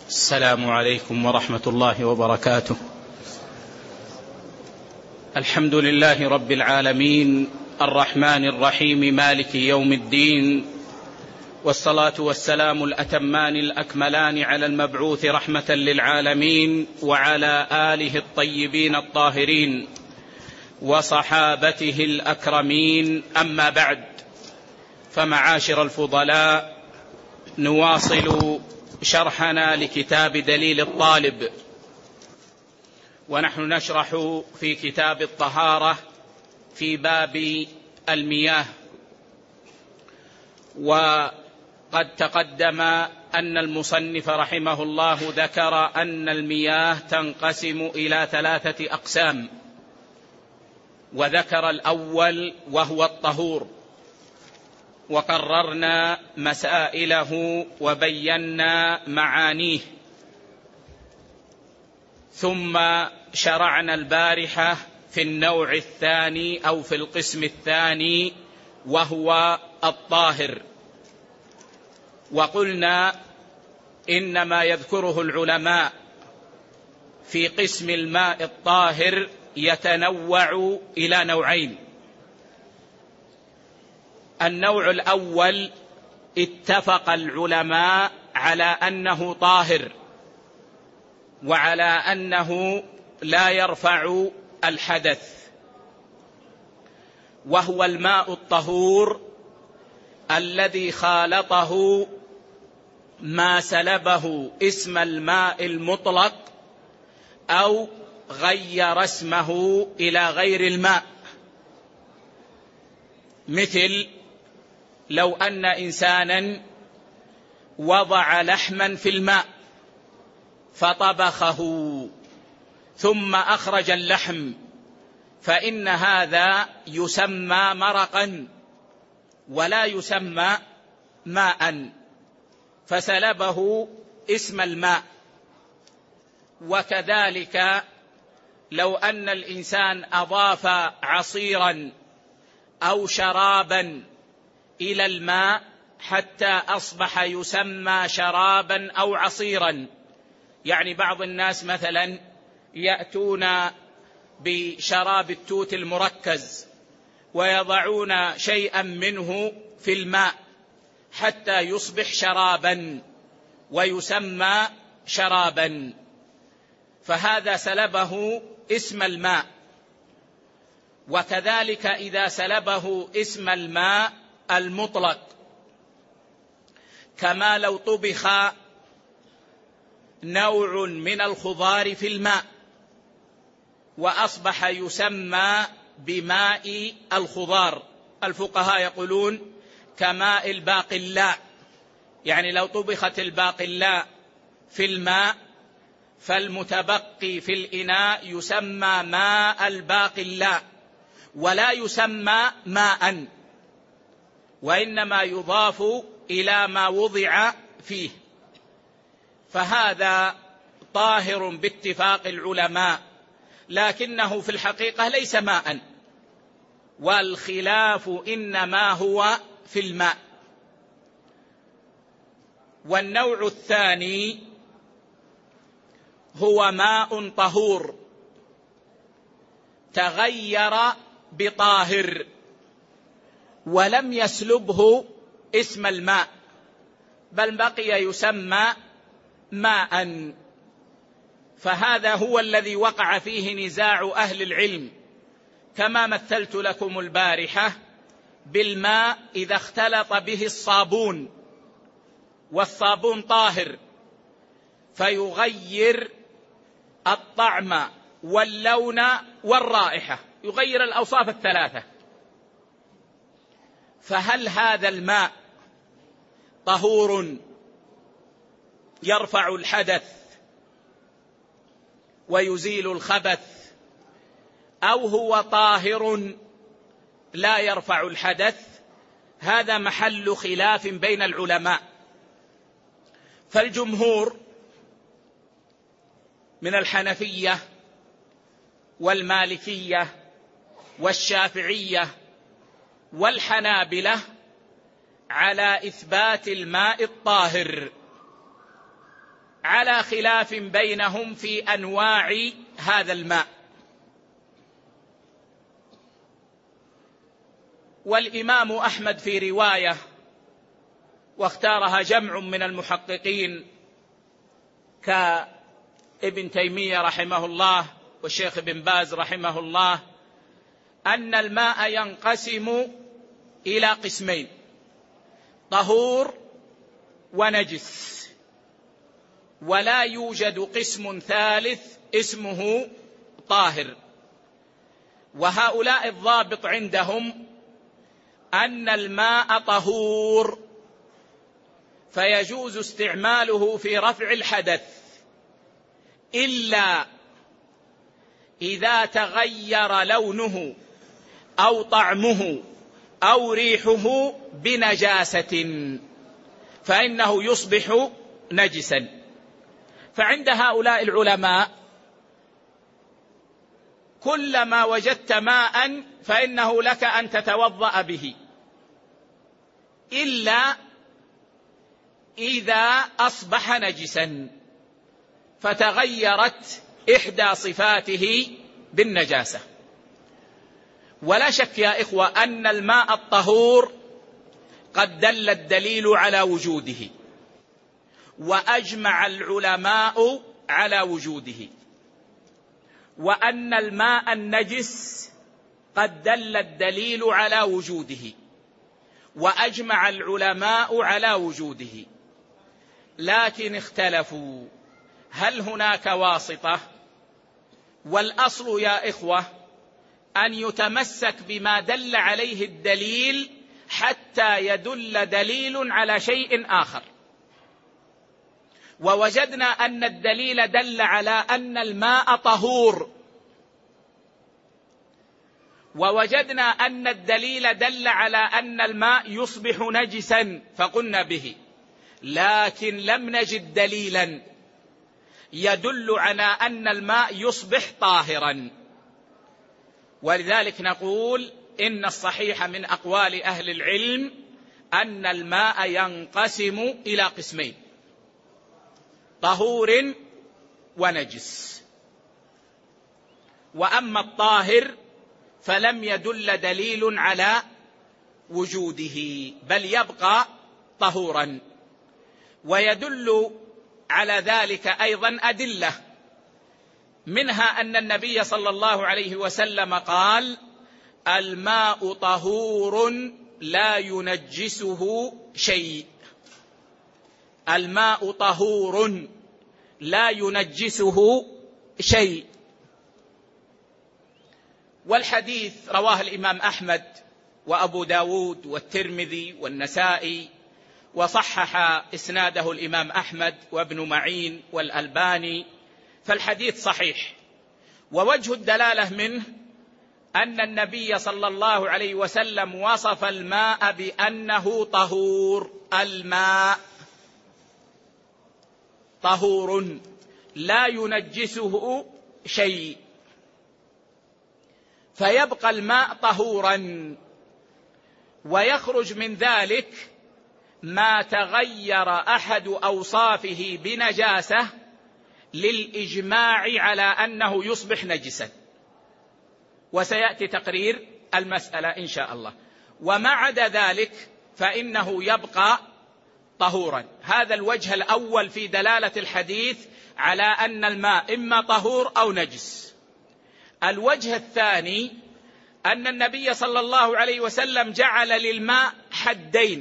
السلام عليكم ورحمة الله وبركاته. الحمد لله رب العالمين، الرحمن الرحيم، مالك يوم الدين، والصلاة والسلام الأتمان الأكملان على المبعوث رحمة للعالمين وعلى آله الطيبين الطاهرين وصحابته الأكرمين. أما بعد، فمعاشر الفضلاء، نواصل شرحنا لكتاب دليل الطالب، ونحن نشرح في كتاب الطهارة في باب المياه. وقد تقدم أن المصنف رحمه الله ذكر أن المياه تنقسم إلى 3 أقسام، وذكر الأول وهو الطهور، وقررنا مسائله وبينا معانيه. ثم شرعنا البارحة في النوع الثاني أو في القسم الثاني وهو الطاهر، وقلنا إنما يذكره العلماء في قسم الماء الطاهر يتنوع إلى نوعين. النوع الأول اتفق العلماء على أنه طاهر وعلى أنه لا يرفع الحدث، وهو الماء الطهور الذي خالطه ما سلبه اسم الماء المطلق أو غير اسمه إلى غير الماء، مثل لو أن إنسانا وضع لحما في الماء فطبخه ثم أخرج اللحم، فإن هذا يسمى مرقا ولا يسمى ماء، فسلبه اسم الماء. وكذلك لو أن الإنسان أضاف عصيرا أو شرابا إلى الماء حتى أصبح يسمى شرابا أو عصيرا. يعني بعض الناس مثلا يأتون بشراب التوت المركز ويضعون شيئا منه في الماء حتى يصبح شرابا ويسمى شرابا، فهذا سلبه اسم الماء. وكذلك إذا سلبه اسم الماء المطلق، كما لو طبخ نوع من الخضار في الماء وأصبح يسمى بماء الخضار. الفقهاء يقولون كماء الباقلاء، يعني لو طبخت الباقلاء في الماء فالمتبقي في الإناء يسمى ماء الباقلاء ولا يسمى ماء، وإنما يضاف إلى ما وضع فيه، فهذا طاهر باتفاق العلماء، لكنه في الحقيقة ليس ماء، والخلاف إنما هو في الماء. والنوع الثاني هو ماء طهور تغير بطاهر ولم يسلبه اسم الماء، بل بقي يسمى ماء، فهذا هو الذي وقع فيه نزاع أهل العلم، كما مثلت لكم البارحة بالماء إذا اختلط به الصابون، والصابون طاهر فيغير الطعم واللون والرائحة، يغير الأوصاف الثلاثة، فهل هذا الماء طهور يرفع الحدث ويزيل الخبث، أو هو طاهر لا يرفع الحدث؟ هذا محل خلاف بين العلماء. فالجمهور من الحنفية والمالكية والشافعية والحنابلة على إثبات الماء الطاهر، على خلاف بينهم في أنواع هذا الماء. والإمام أحمد في رواية، واختارها جمع من المحققين كابن تيمية رحمه الله والشيخ ابن باز رحمه الله، أن الماء ينقسم إلى قسمين: طهور ونجس، ولا يوجد قسم ثالث اسمه طاهر. وهؤلاء الضابط عندهم أن الماء طهور، فيجوز استعماله في رفع الحدث، إلا إذا تغير لونه أو طعمه أو ريحه بنجاسة فإنه يصبح نجسا. فعند هؤلاء العلماء كلما وجدت ماء فإنه لك أن تتوضأ به، إلا إذا أصبح نجسا فتغيرت إحدى صفاته بالنجاسة. ولا شك يا إخوة أن الماء الطهور قد دل الدليل على وجوده، وأجمع العلماء على وجوده، وأن الماء النجس قد دل الدليل على وجوده، وأجمع العلماء على وجوده. لكن اختلفوا هل هناك واسطة؟ والأصل يا إخوة أن يتمسك بما دل عليه الدليل حتى يدل دليل على شيء آخر. ووجدنا أن الدليل دل على أن الماء طهور، ووجدنا أن الدليل دل على أن الماء يصبح نجسا فقلنا به، لكن لم نجد دليلا يدل على أن الماء يصبح طاهرا. ولذلك نقول إن الصحيح من أقوال أهل العلم أن الماء ينقسم إلى قسمين: طهور ونجس. وأما الطاهر فلم يدل دليل على وجوده، بل يبقى طهورا. ويدل على ذلك أيضا أدلة، منها أن النبي صلى الله عليه وسلم قال: الماء طهور لا ينجسه شيء. الماء طهور لا ينجسه شيء. والحديث رواه الإمام أحمد وأبو داود والترمذي والنسائي، وصحح إسناده الإمام أحمد وابن معين والألباني، فالحديث صحيح. ووجه الدلالة منه أن النبي صلى الله عليه وسلم وصف الماء بأنه طهور. الماء طهور لا ينجسه شيء، فيبقى الماء طهورا. ويخرج من ذلك ما تغير أحد أوصافه بنجاسة للإجماع على أنه يصبح نجسا، وسيأتي تقرير المسألة إن شاء الله. وما عدا ذلك فإنه يبقى طهورا. هذا الوجه الأول في دلالة الحديث على أن الماء إما طهور أو نجس. الوجه الثاني أن النبي صلى الله عليه وسلم جعل للماء حدين: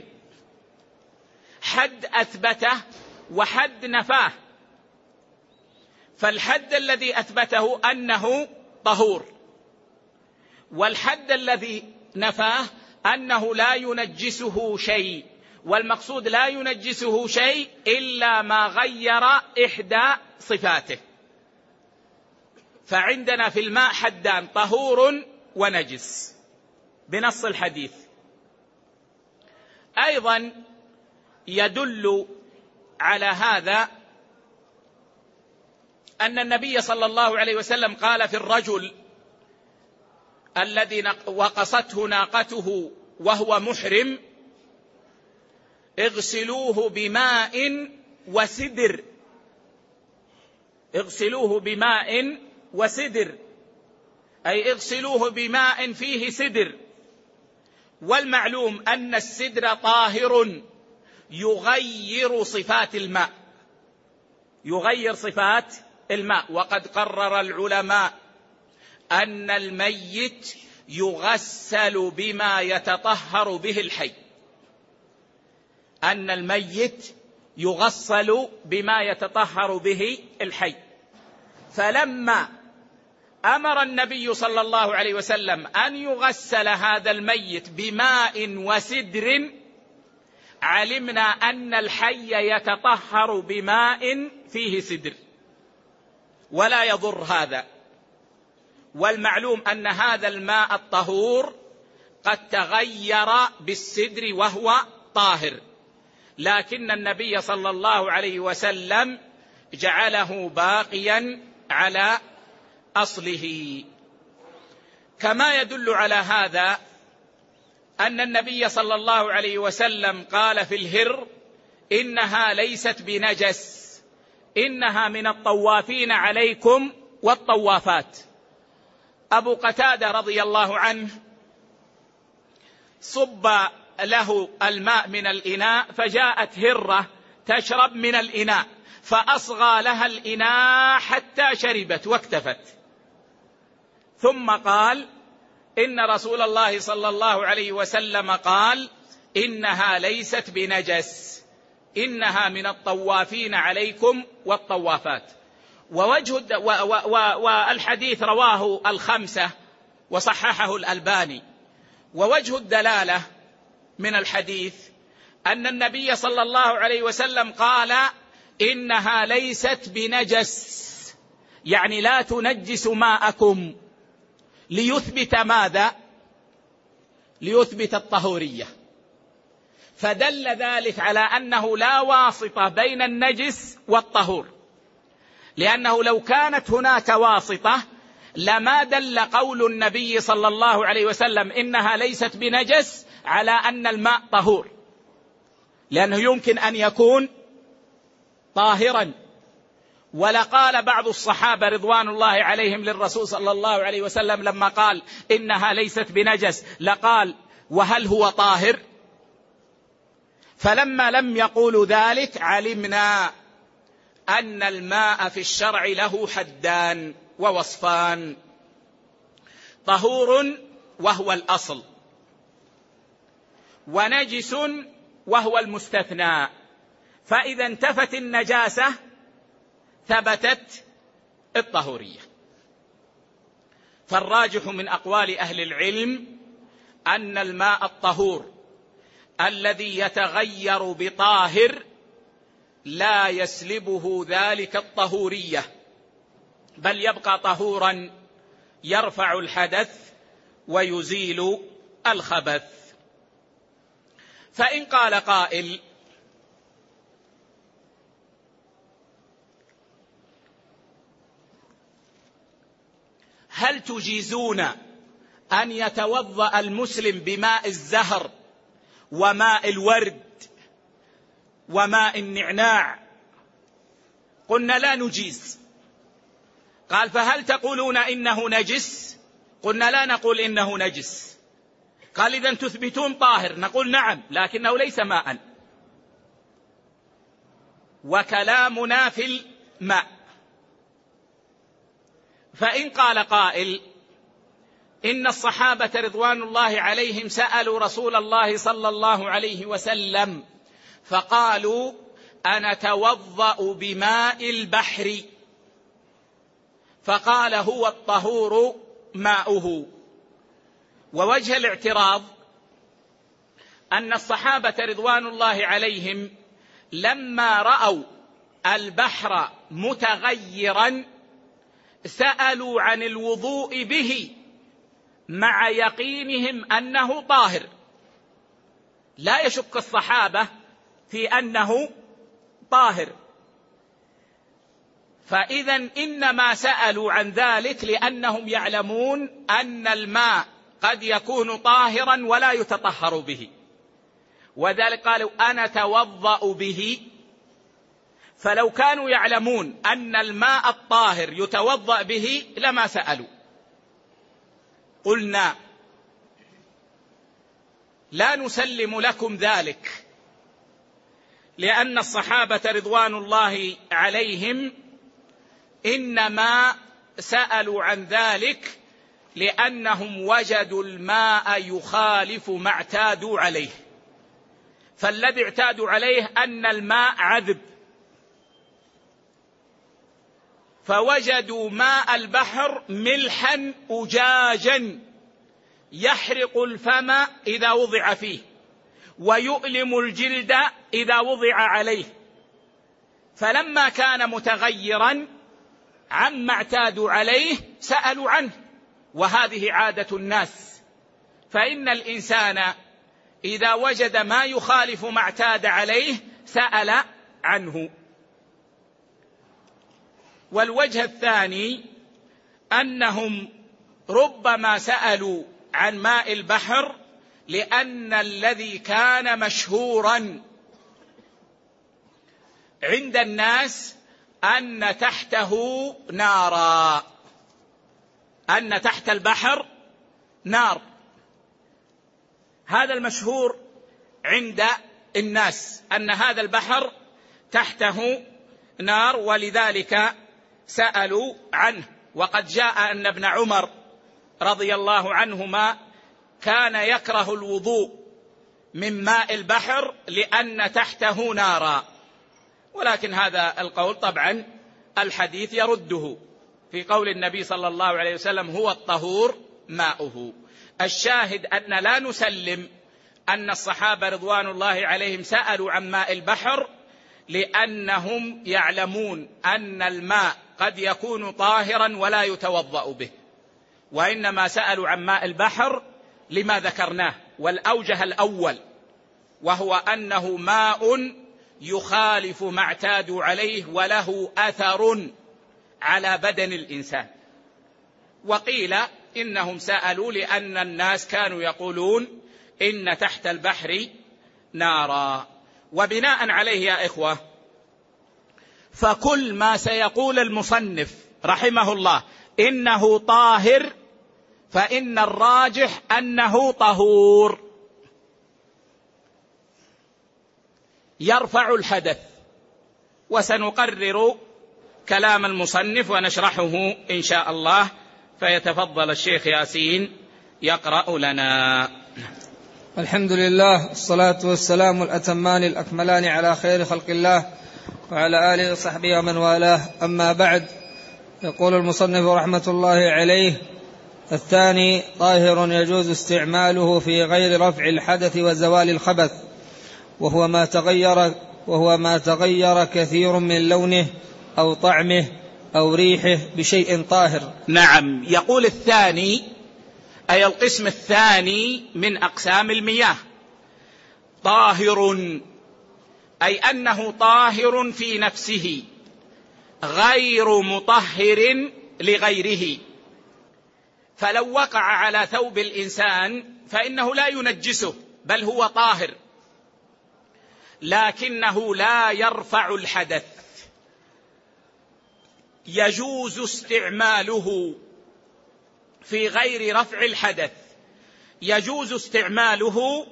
حد أثبته وحد نفاه. فالحد الذي أثبته أنه طهور، والحد الذي نفاه أنه لا ينجسه شيء. والمقصود لا ينجسه شيء إلا ما غير إحدى صفاته. فعندنا في الماء حدان: طهور ونجس بنص الحديث. أيضا يدل على هذا أن النبي صلى الله عليه وسلم قال في الرجل الذي وقصته ناقته وهو محرم: اغسلوه بماء وسدر اغسلوه بماء وسدر، أي اغسلوه بماء فيه سدر. والمعلوم أن السدر طاهر يغير صفات الماء، يغير صفات الماء. وقد قرر العلماء أن الميت يغسل بما يتطهر به الحي، أن الميت يغسل بما يتطهر به الحي. فلما أمر النبي صلى الله عليه وسلم أن يغسل هذا الميت بماء وسدر، علمنا أن الحي يتطهر بماء فيه سدر ولا يضر هذا. والمعلوم أن هذا الماء الطهور قد تغير بالسدر وهو طاهر، لكن النبي صلى الله عليه وسلم جعله باقيا على أصله. كما يدل على هذا أن النبي صلى الله عليه وسلم قال في الهر: إنها ليست بنجس، إنها من الطوافين عليكم والطوافات. أبو قتادة رضي الله عنه صب له الماء من الإناء، فجاءت هرة تشرب من الإناء فأصغى لها الإناء حتى شربت واكتفت، ثم قال: إن رسول الله صلى الله عليه وسلم قال: إنها ليست بنجس، إنها من الطوافين عليكم والطوافات. والحديث رواه الخمسة وصححه الألباني. ووجه الدلالة من الحديث أن النبي صلى الله عليه وسلم قال: إنها ليست بنجس، يعني لا تنجس ماءكم، ليثبت ماذا؟ ليثبت الطهورية. فدل ذلك على أنه لا واسطة بين النجس والطهور، لأنه لو كانت هناك واسطة لما دل قول النبي صلى الله عليه وسلم إنها ليست بنجس على أن الماء طهور، لأنه يمكن أن يكون طاهرا. ولقال بعض الصحابة رضوان الله عليهم للرسول صلى الله عليه وسلم لما قال إنها ليست بنجس لقال: وهل هو طاهر؟ فلما لم يقولوا ذلك علمنا أن الماء في الشرع له حدان ووصفان: طهور وهو الأصل، ونجس وهو المستثنى. فإذا انتفت النجاسة ثبتت الطهورية. فالراجح من أقوال أهل العلم أن الماء الطهور الذي يتغير بطاهر لا يسلبه ذلك الطهورية، بل يبقى طهورا يرفع الحدث ويزيل الخبث. فإن قال قائل: هل تجيزون أن يتوضأ المسلم بماء الزهر وماء الورد وماء النعناع؟ قلنا: لا نجيز. قال: فهل تقولون إنه نجس؟ قلنا: لا نقول إنه نجس. قال: إذن تثبتون طاهر؟ نقول: نعم، لكنه ليس ماء. وكلامنا في الماء. فإن قال قائل: إن الصحابة رضوان الله عليهم سألوا رسول الله صلى الله عليه وسلم فقالوا: أنتوضأ بماء البحر؟ فقال: هو الطهور ماؤه. ووجه الاعتراض أن الصحابة رضوان الله عليهم لما رأوا البحر متغيرا سألوا عن الوضوء به مع يقينهم أنه طاهر. لا يشك الصحابة في أنه طاهر، فإذا إنما سألوا عن ذلك لأنهم يعلمون أن الماء قد يكون طاهرا ولا يتطهر به، وذلك قالوا: أنا توضأ به. فلو كانوا يعلمون أن الماء الطاهر يتوضأ به لما سألوا. قلنا لا نسلم لكم ذلك، لأن الصحابة رضوان الله عليهم إنما سألوا عن ذلك لأنهم وجدوا الماء يخالف ما اعتادوا عليه، فالذي اعتادوا عليه أن الماء عذب، فوجدوا ماء البحر ملحا أجاجا يحرق الفم إذا وضع فيه ويؤلم الجلد إذا وضع عليه، فلما كان متغيرا عما اعتادوا عليه سألوا عنه، وهذه عادة الناس. فإن الإنسان إذا وجد ما يخالف ما اعتاد عليه سأل عنه. والوجه الثاني أنهم ربما سألوا عن ماء البحر لأن الذي كان مشهورا عند الناس أن تحته نارا، أن تحت البحر نار، هذا المشهور عند الناس أن هذا البحر تحته نار، ولذلك سألوا عنه. وقد جاء أن ابن عمر رضي الله عنهما كان يكره الوضوء من ماء البحر لأن تحته نارا، ولكن هذا القول طبعا الحديث يرده في قول النبي صلى الله عليه وسلم هو الطهور ماؤه. الشاهد أن لا نسلم أن الصحابة رضوان الله عليهم سألوا عن ماء البحر لأنهم يعلمون أن الماء قد يكون طاهرا ولا يتوضأ به، وإنما سألوا عن ماء البحر لما ذكرناه، والأوجه الأول وهو أنه ماء يخالف ما اعتادوا عليه وله أثر على بدن الإنسان. وقيل إنهم سألوا لأن الناس كانوا يقولون إن تحت البحر نارا. وبناء عليه يا إخوة، فكل ما سيقول المصنف رحمه الله إنه طاهر فإن الراجح أنه طهور يرفع الحدث، وسنقرر كلام المصنف ونشرحه إن شاء الله، فيتفضل الشيخ ياسين يقرأ لنا. الحمد لله، الصلاة والسلام الأتمان الأكملان على خير خلق الله وعلى آله وصحبه ومن والاه، أما بعد. يقول المصنف رحمة الله عليه: الثاني طاهر يجوز استعماله في غير رفع الحدث وزوال الخبث، وهو ما تغير كثير من لونه أو طعمه أو ريحه بشيء طاهر. نعم، يقول الثاني أي القسم الثاني من أقسام المياه طاهر، أي أنه طاهر في نفسه غير مطهر لغيره، فلو وقع على ثوب الإنسان فإنه لا ينجسه بل هو طاهر، لكنه لا يرفع الحدث. يجوز استعماله في غير رفع الحدث، يجوز استعماله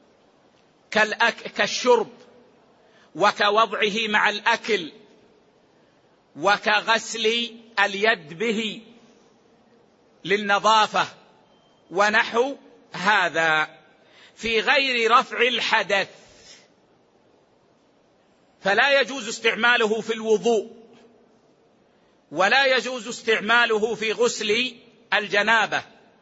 كالشرب وكوضعه مع الأكل وكغسل اليد به للنظافة ونحو هذا في غير رفع الحدث. فلا يجوز استعماله في الوضوء، ولا يجوز استعماله في غسل الجنابة،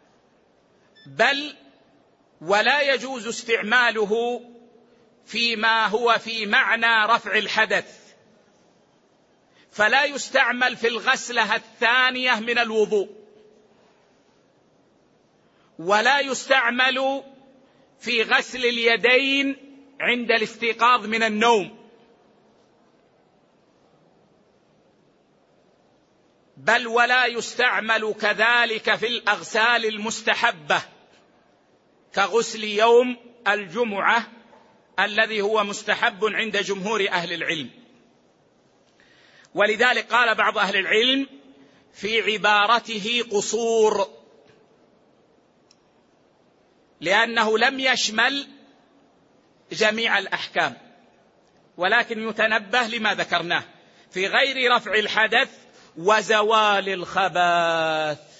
بل ولا يجوز استعماله فيما هو في معنى رفع الحدث، فلا يستعمل في الغسلة الثانية من الوضوء، ولا يستعمل في غسل اليدين عند الاستيقاظ من النوم، بل ولا يستعمل كذلك في الأغسال المستحبة كغسل يوم الجمعة الذي هو مستحب عند جمهور أهل العلم. ولذلك قال بعض أهل العلم في عبارته قصور، لأنه لم يشمل جميع الأحكام، ولكن يتنبه لما ذكرناه في غير رفع الحدث وزوال الخبث.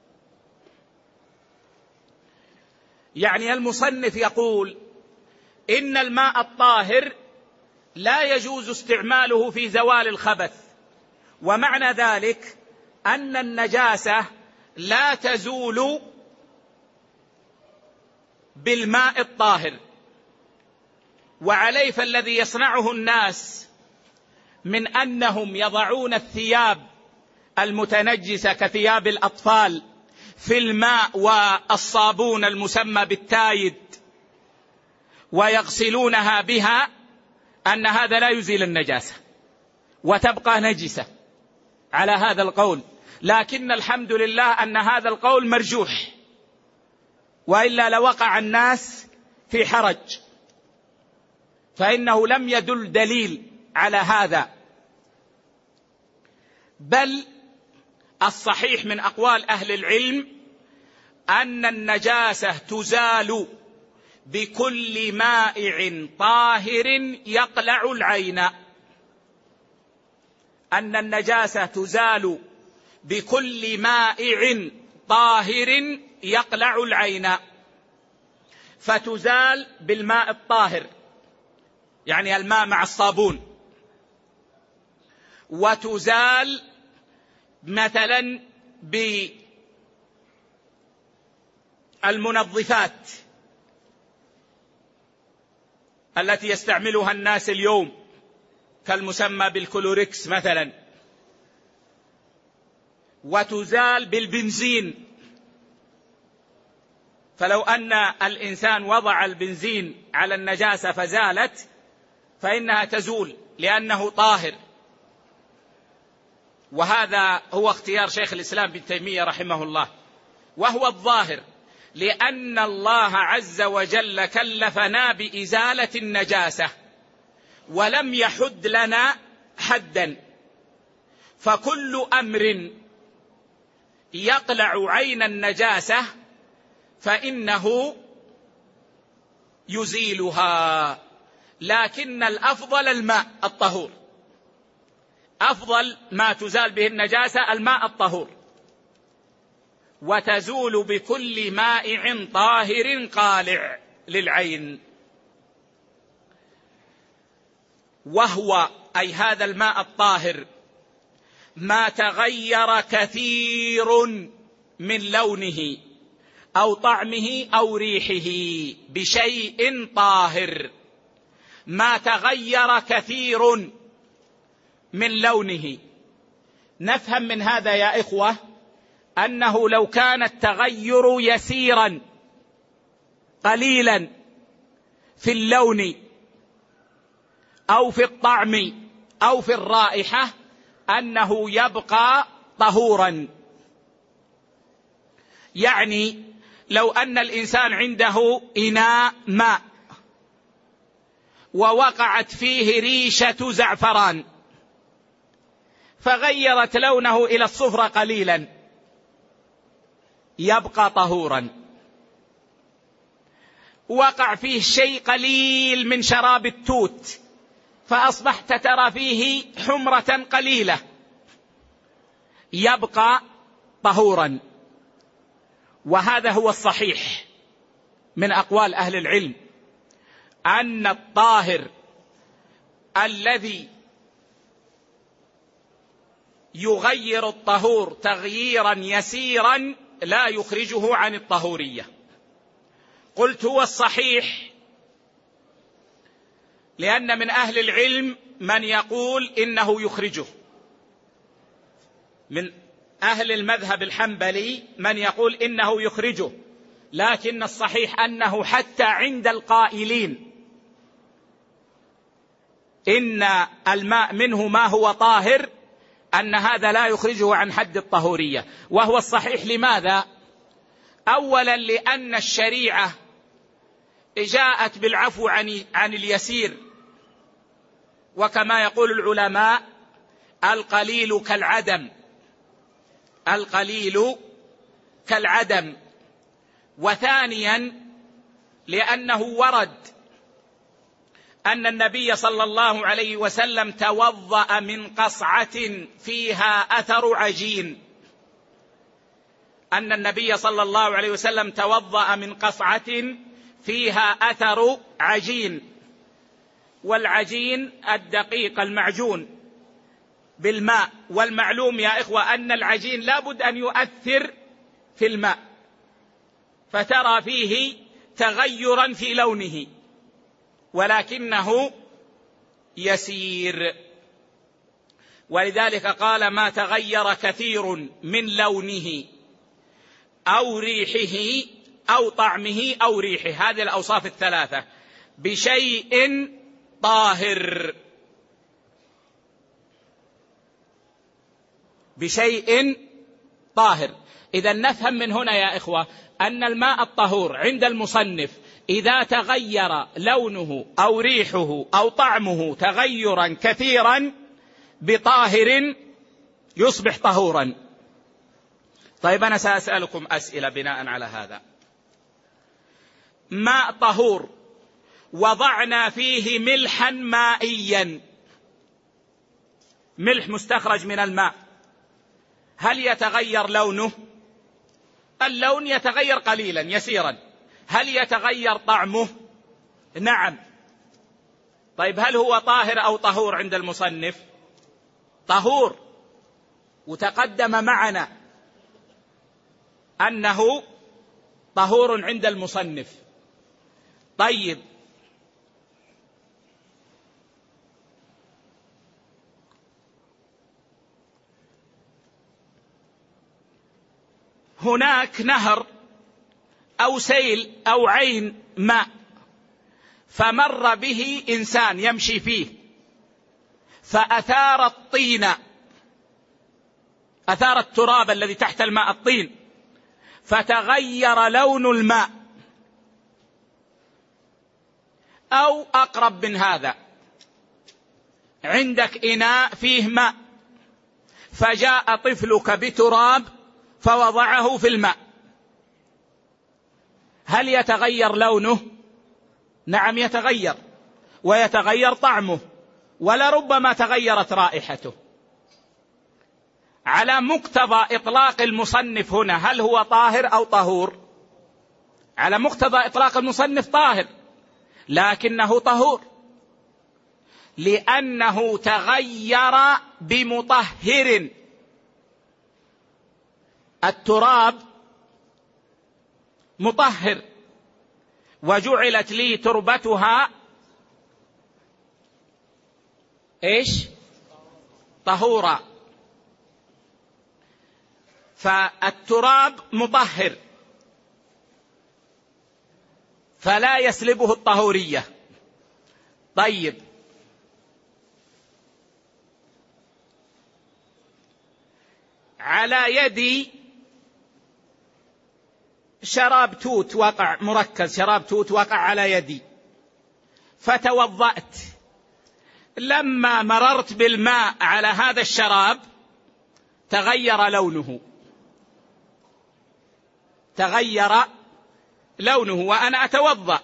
يعني المصنف يقول إن الماء الطاهر لا يجوز استعماله في زوال الخبث، ومعنى ذلك أن النجاسة لا تزول بالماء الطاهر. وعليه فالذي يصنعه الناس من أنهم يضعون الثياب المتنجسة كثياب الأطفال في الماء والصابون المسمى بالتايد ويغسلونها بها، أن هذا لا يزيل النجاسة وتبقى نجسة على هذا القول. لكن الحمد لله أن هذا القول مرجوح، وإلا لوقع الناس في حرج، فإنه لم يدل دليل على هذا. بل الصحيح من أقوال أهل العلم أن النجاسة تزال بكل مائع طاهر يقلع العين، أن النجاسة تزال بكل مائع طاهر يقلع العين، فتزال بالماء الطاهر يعني الماء مع الصابون، وتزال مثلا بالمنظفات التي يستعملها الناس اليوم كالمسمى بالكلوريكس مثلا، وتزال بالبنزين. فلو أن الإنسان وضع البنزين على النجاسة فزالت فإنها تزول لأنه طاهر. وهذا هو اختيار شيخ الإسلام ابن تيمية رحمه الله، وهو الظاهر، لأن الله عز وجل كلفنا بإزالة النجاسة ولم يحد لنا حدا، فكل أمر يقلع عين النجاسة فإنه يزيلها. لكن الأفضل الماء الطهور، أفضل ما تزال به النجاسة الماء الطهور، وتزول بكل مائع طاهر قالع للعين. وهو أي هذا الماء الطاهر ما تغير كثير من لونه أو طعمه أو ريحه بشيء طاهر، ما تغير كثير من لونه. نفهم من هذا يا إخوة أنه لو كان التغير يسيرا قليلا في اللون أو في الطعم أو في الرائحة أنه يبقى طهورا. يعني لو أن الإنسان عنده إناء ماء ووقعت فيه ريشة زعفران فغيرت لونه إلى الصفر قليلا، يبقى طهورا. وقع فيه شيء قليل من شراب التوت فأصبحت ترى فيه حمرة قليلة، يبقى طهورا. وهذا هو الصحيح من أقوال أهل العلم، أن الطاهر الذي يغير الطهور تغييرا يسيرا لا يخرجه عن الطهورية. قلت هو الصحيح لأن من أهل العلم من يقول إنه يخرجه، من أهل المذهب الحنبلي من يقول إنه يخرجه، لكن الصحيح أنه حتى عند القائلين إن الماء منه ما هو طاهر أن هذا لا يخرجه عن حد الطهورية، وهو الصحيح. لماذا؟ أولا لأن الشريعة جاءت بالعفو عن اليسير، وكما يقول العلماء القليل كالعدم، القليل كالعدم. وثانيا لأنه ورد أن النبي صلى الله عليه وسلم توضأ من قصعة فيها أثر عجين، أن النبي صلى الله عليه وسلم توضأ من قصعة فيها أثر عجين، والعجين الدقيق المعجون بالماء، والمعلوم يا إخوة أن العجين لابد أن يؤثر في الماء، فترى فيه تغيرا في لونه ولكنه يسير، ولذلك قال ما تغير كثير من لونه أو ريحه أو طعمه أو ريحه، هذه الأوصاف الثلاثة، بشيء طاهر، بشيء طاهر. إذا نفهم من هنا يا إخوة أن الماء الطهور عند المصنف إذا تغير لونه أو ريحه أو طعمه تغيرا كثيرا بطاهر يصبح طهورا. طيب أنا سأسألكم أسئلة بناء على هذا. ماء طهور وضعنا فيه ملحا مائيا، ملح مستخرج من الماء، هل يتغير لونه؟ اللون يتغير قليلا يسيرا. هل يتغير طعمه؟ نعم. طيب هل هو طاهر أو طهور عند المصنف؟ طهور، وتقدم معنا أنه طهور عند المصنف. طيب هناك نهر أو سيل أو عين ماء، فمر به إنسان يمشي فيه فأثار الطين، أثار التراب الذي تحت الماء الطين، فتغير لون الماء. أو أقرب من هذا، عندك إناء فيه ماء فجاء طفلك بتراب فوضعه في الماء، هل يتغير لونه؟ نعم يتغير، ويتغير طعمه، ولربما تغيرت رائحته. على مقتضى إطلاق المصنف هنا هل هو طاهر أو طهور؟ على مقتضى إطلاق المصنف طاهر، لكنه طهور لأنه تغير بمطهر. التراب مطهر، وجعلت لي تربتها إيش؟ طهورا. فالتراب مطهر فلا يسلبه الطهورية. طيب على يدي شراب توت وقع، مركز شراب توت وقع على يدي فتوضأت، لما مررت بالماء على هذا الشراب تغير لونه، تغير لونه وأنا أتوضأ.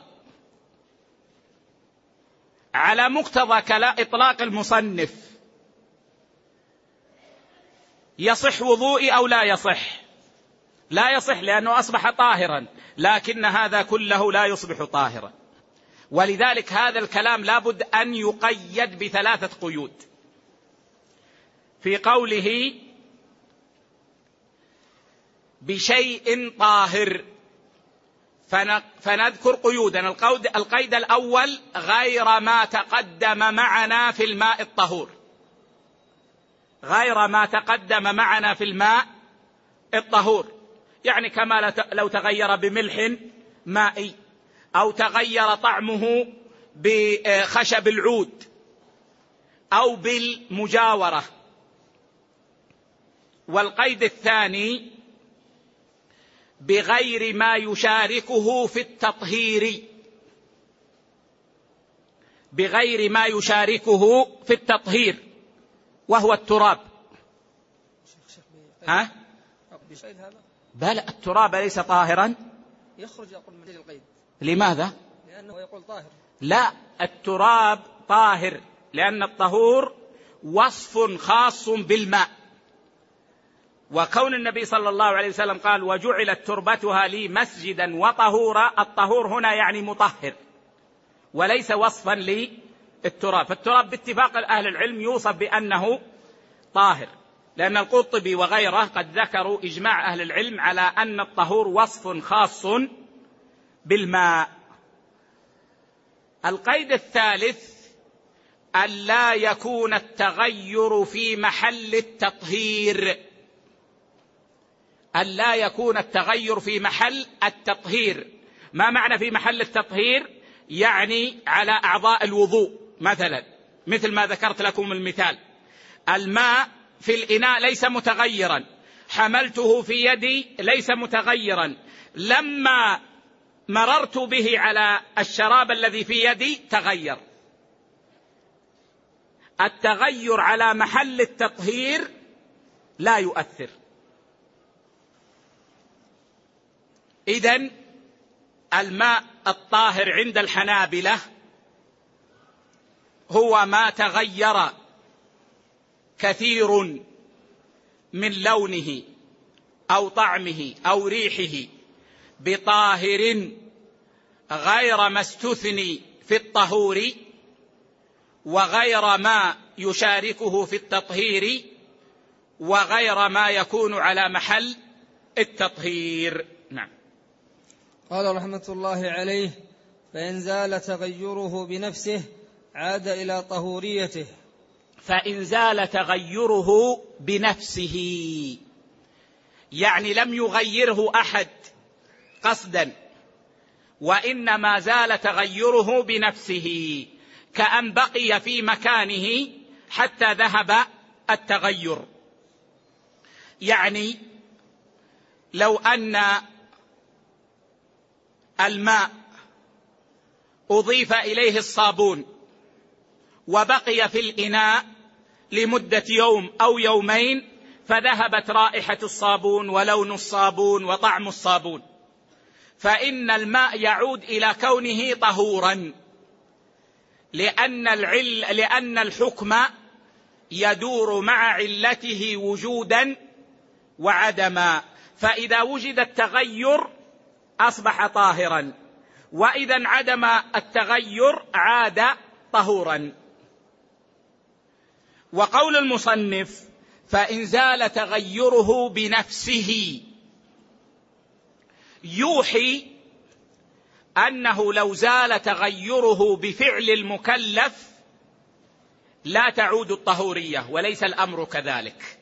على مقتضى إطلاق المصنف يصح وضوئي أو لا يصح؟ لا يصح لأنه أصبح طاهرا، لكن هذا كله لا يصبح طاهرا. ولذلك هذا الكلام لابد أن يقيد بثلاثة قيود. في قوله بشيء طاهر فنذكر قيودا. القيد الأول غير ما تقدم معنا في الماء الطهور، غير ما تقدم معنا في الماء الطهور، يعني كما لو تغير بملح مائي أو تغير طعمه بخشب العود أو بالمجاورة. والقيد الثاني بغير ما يشاركه في التطهير، بغير ما يشاركه في التطهير. وهو التراب. بل التراب ليس طاهرا؟ يخرج يقول من القيد. لماذا؟ لأنه يقول طاهر. لا، التراب طاهر، لأن الطهور وصف خاص بالماء، وكون النبي صلى الله عليه وسلم قال وجعلت تربتها لي مسجدا وطهورا، الطهور هنا يعني مطهر وليس وصفا للتراب. فالتراب باتفاق أهل العلم يوصف بأنه طاهر، لأن القرطبي وغيره قد ذكروا إجماع أهل العلم على أن الطهور وصف خاص بالماء. القيد الثالث ألا يكون التغير في محل التطهير. ألا يكون التغير في محل التطهير. ما معنى في محل التطهير؟ يعني على أعضاء الوضوء مثلا، مثل ما ذكرت لكم المثال، الماء في الإناء ليس متغيرا، حملته في يدي ليس متغيرا، لما مررت به على الشراب الذي في يدي تغير. التغير على محل التطهير لا يؤثر. إذن الماء الطاهر عند الحنابلة هو ما تغير كثير من لونه أو طعمه أو ريحه بطاهر غير ما استثني في الطهور وغير ما يشاركه في التطهير وغير ما يكون على محل التطهير. نعم. قال رحمة الله عليه: فإن زال تغيره بنفسه عاد إلى طهوريته. فإن زال تغيره بنفسه يعني لم يغيره أحد قصدا، وإنما زال تغيره بنفسه، كأن بقي في مكانه حتى ذهب التغير. يعني لو أن الماء أضيف إليه الصابون وبقي في الإناء لمدة يوم أو يومين، فذهبت رائحة الصابون ولون الصابون وطعم الصابون، فإن الماء يعود إلى كونه طهورا، لأن الحكم يدور مع علته وجودا وعدما، فإذا وجد التغير أصبح طاهرا، وإذا انعدم التغير عاد طهورا. وقول المصنف فإن زال تغيره بنفسه يوحي أنه لو زال تغيره بفعل المكلف لا تعود الطهورية، وليس الأمر كذلك،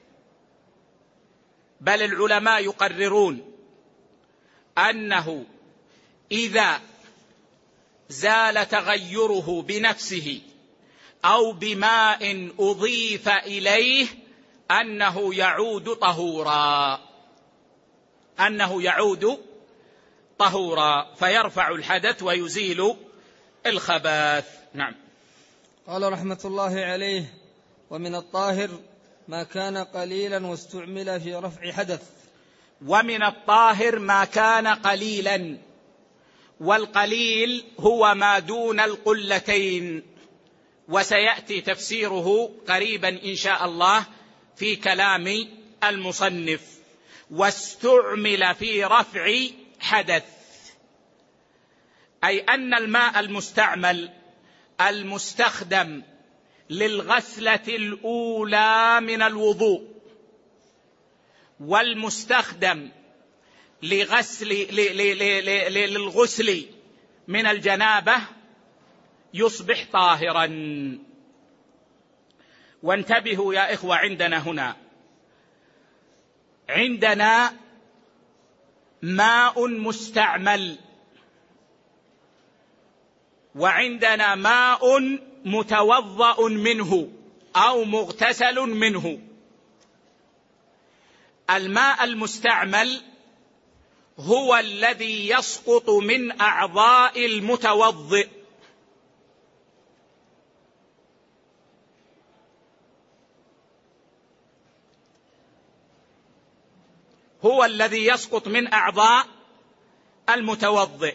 بل العلماء يقررون أنه إذا زال تغيره بنفسه أو بماء أضيف إليه أنه يعود طهورا، أنه يعود طهورا، فيرفع الحدث ويزيل الخبث. نعم. قال رحمة الله عليه: ومن الطاهر ما كان قليلا واستعمل في رفع حدث. ومن الطاهر ما كان قليلا، والقليل هو ما دون القلتين، وسيأتي تفسيره قريبا إن شاء الله في كلام المصنف. واستعمل في رفع حدث، أي أن الماء المستعمل المستخدم للغسلة الأولى من الوضوء والمستخدم للغسل من الجنابة يصبح طاهرا. وانتبهوا يا إخوة، عندنا ماء مستعمل، وعندنا ماء متوضأ منه أو مغتسل منه. الماء المستعمل هو الذي يسقط من أعضاء المتوضئ، هو الذي يسقط من أعضاء المتوضئ.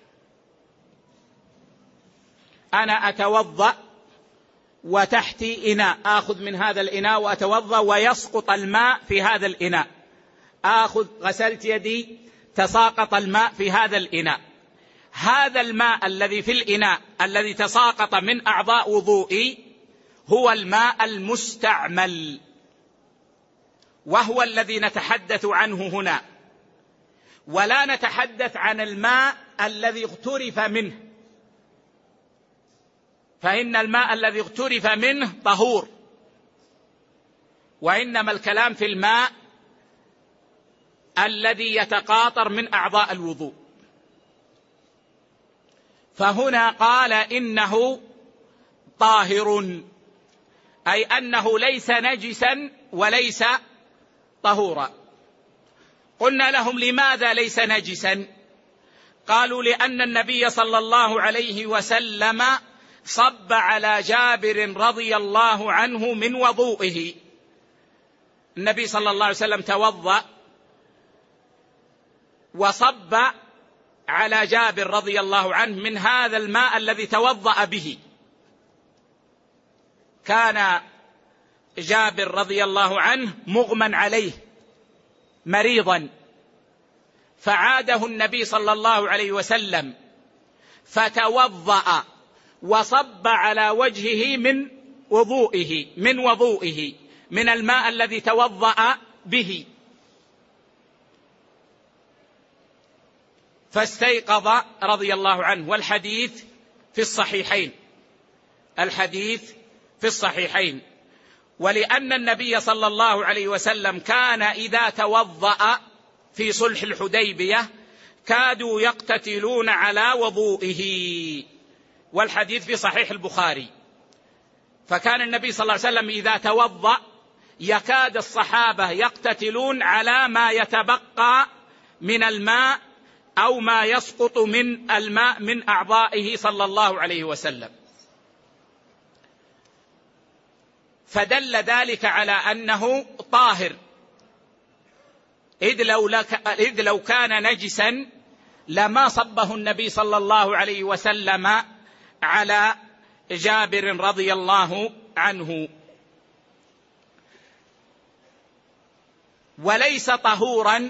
أنا أتوضأ وتحتي إناء، آخذ من هذا الإناء وأتوضأ ويسقط الماء في هذا الإناء، غسلت يدي تساقط الماء في هذا الإناء. هذا الماء الذي في الإناء الذي تساقط من أعضاء وضوئي هو الماء المستعمل، وهو الذي نتحدث عنه هنا، ولا نتحدث عن الماء الذي اغترف منه، فإن الماء الذي اغترف منه طهور، وإنما الكلام في الماء الذي يتقاطر من أعضاء الوضوء. فهنا قال إنه طاهر، أي أنه ليس نجسا وليس طهورا. قلنا لهم لماذا ليس نجسا؟ قالوا لأن النبي صلى الله عليه وسلم صب على جابر رضي الله عنه من وضوئه. النبي صلى الله عليه وسلم توضأ وصب على جابر رضي الله عنه من هذا الماء الذي توضأ به. كان جابر رضي الله عنه مغمى عليه مريضا، فعاده النبي صلى الله عليه وسلم فتوضأ وصب على وجهه من وضوئه من الماء الذي توضأ به، فاستيقظ رضي الله عنه. والحديث في الصحيحين. ولأن النبي صلى الله عليه وسلم كان إذا توضأ في صلح الحديبية كادوا يقتتلون على وضوئه، والحديث في صحيح البخاري. فكان النبي صلى الله عليه وسلم إذا توضأ يكاد الصحابة يقتتلون على ما يتبقى من الماء أو ما يسقط من الماء من أعضائه صلى الله عليه وسلم. فدل ذلك على أنه طاهر، إذ لو كان نجسا لما صبه النبي صلى الله عليه وسلم على جابر رضي الله عنه. وليس طهورا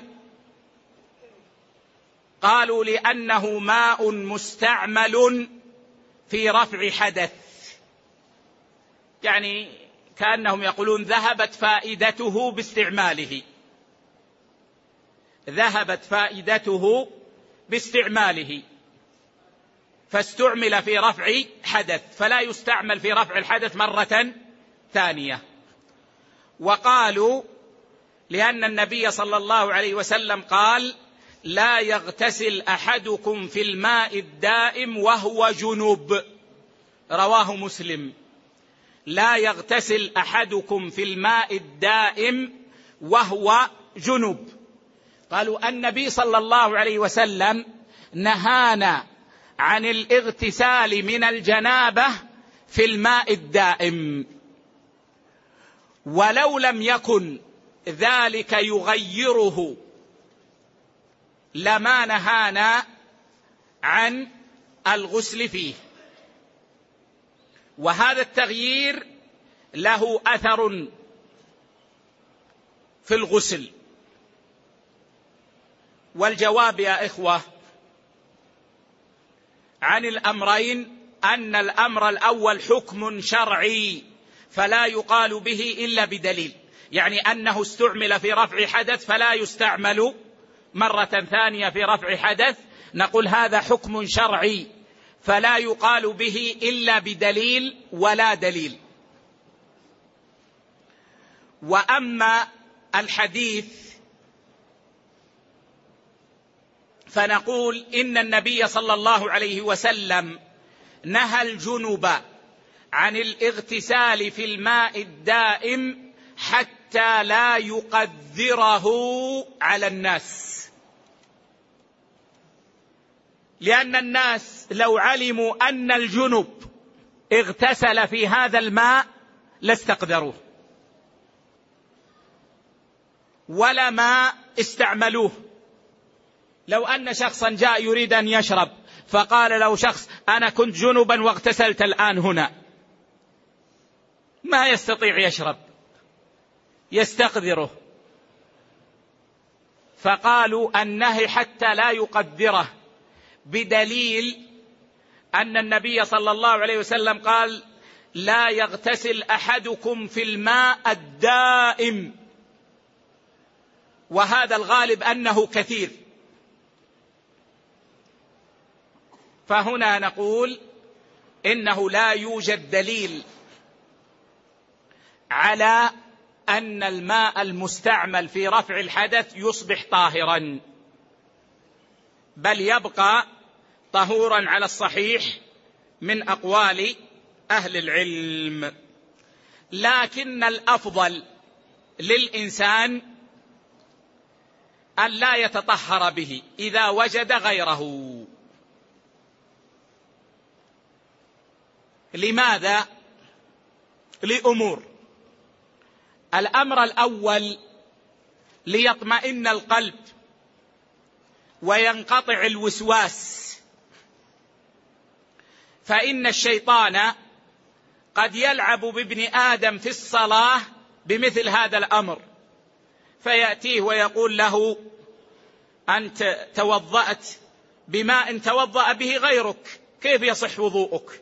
قالوا لأنه ماء مستعمل في رفع حدث، يعني كأنهم يقولون ذهبت فائدته باستعماله فاستعمل في رفع حدث، فلا يستعمل في رفع الحدث مرة ثانية. وقالوا لأن النبي صلى الله عليه وسلم قال لا يغتسل أحدكم في الماء الدائم وهو جنب، رواه مسلم. لا يغتسل أحدكم في الماء الدائم وهو جنب. قالوا النبي صلى الله عليه وسلم نهانا عن الاغتسال من الجنابة في الماء الدائم، ولو لم يكن ذلك يغيره لما نهانا عن الغسل فيه. وهذا التغيير له أثر في الغسل. والجواب يا إخوة عن الأمرين أن الأمر الأول حكم شرعي فلا يقال به إلا بدليل، يعني أنه استعمل في رفع حدث فلا يستعمل مرة ثانية في رفع حدث، نقول هذا حكم شرعي فلا يقال به إلا بدليل ولا دليل. وأما الحديث فنقول إن النبي صلى الله عليه وسلم نهى الجنب عن الاغتسال في الماء الدائم حتى لا يقدره على الناس، لأن الناس لو علموا أن الجنب اغتسل في هذا الماء لاستقدروه. ولا ماء استعملوه. لو أن شخصا جاء يريد أن يشرب فقال له شخص أنا كنت جنبا واغتسلت الآن هنا، ما يستطيع يشرب، يستقذره. فقالوا النهي حتى لا يقدره، بدليل أن النبي صلى الله عليه وسلم قال لا يغتسل أحدكم في الماء الدائم، وهذا الغالب أنه كثير. فهنا نقول إنه لا يوجد دليل على أن الماء المستعمل في رفع الحدث يصبح طاهرا، بل يبقى طهورا على الصحيح من أقوال أهل العلم. لكن الأفضل للإنسان أن لا يتطهر به إذا وجد غيره. لماذا؟ لأمور. الأمر الأول ليطمئن القلب وينقطع الوسواس، فإن الشيطان قد يلعب بابن آدم في الصلاة بمثل هذا الأمر، فيأتيه ويقول له أنت توضأت بماء توضأ به غيرك، كيف يصح وضوءك؟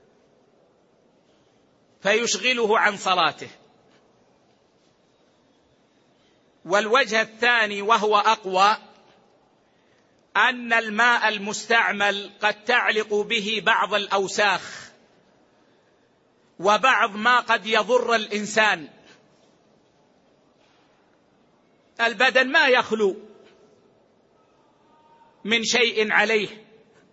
فيشغله عن صلاته. والوجه الثاني وهو أقوى، أن الماء المستعمل قد تعلق به بعض الأوساخ وبعض ما قد يضر الإنسان. البدن ما يخلو من شيء عليه،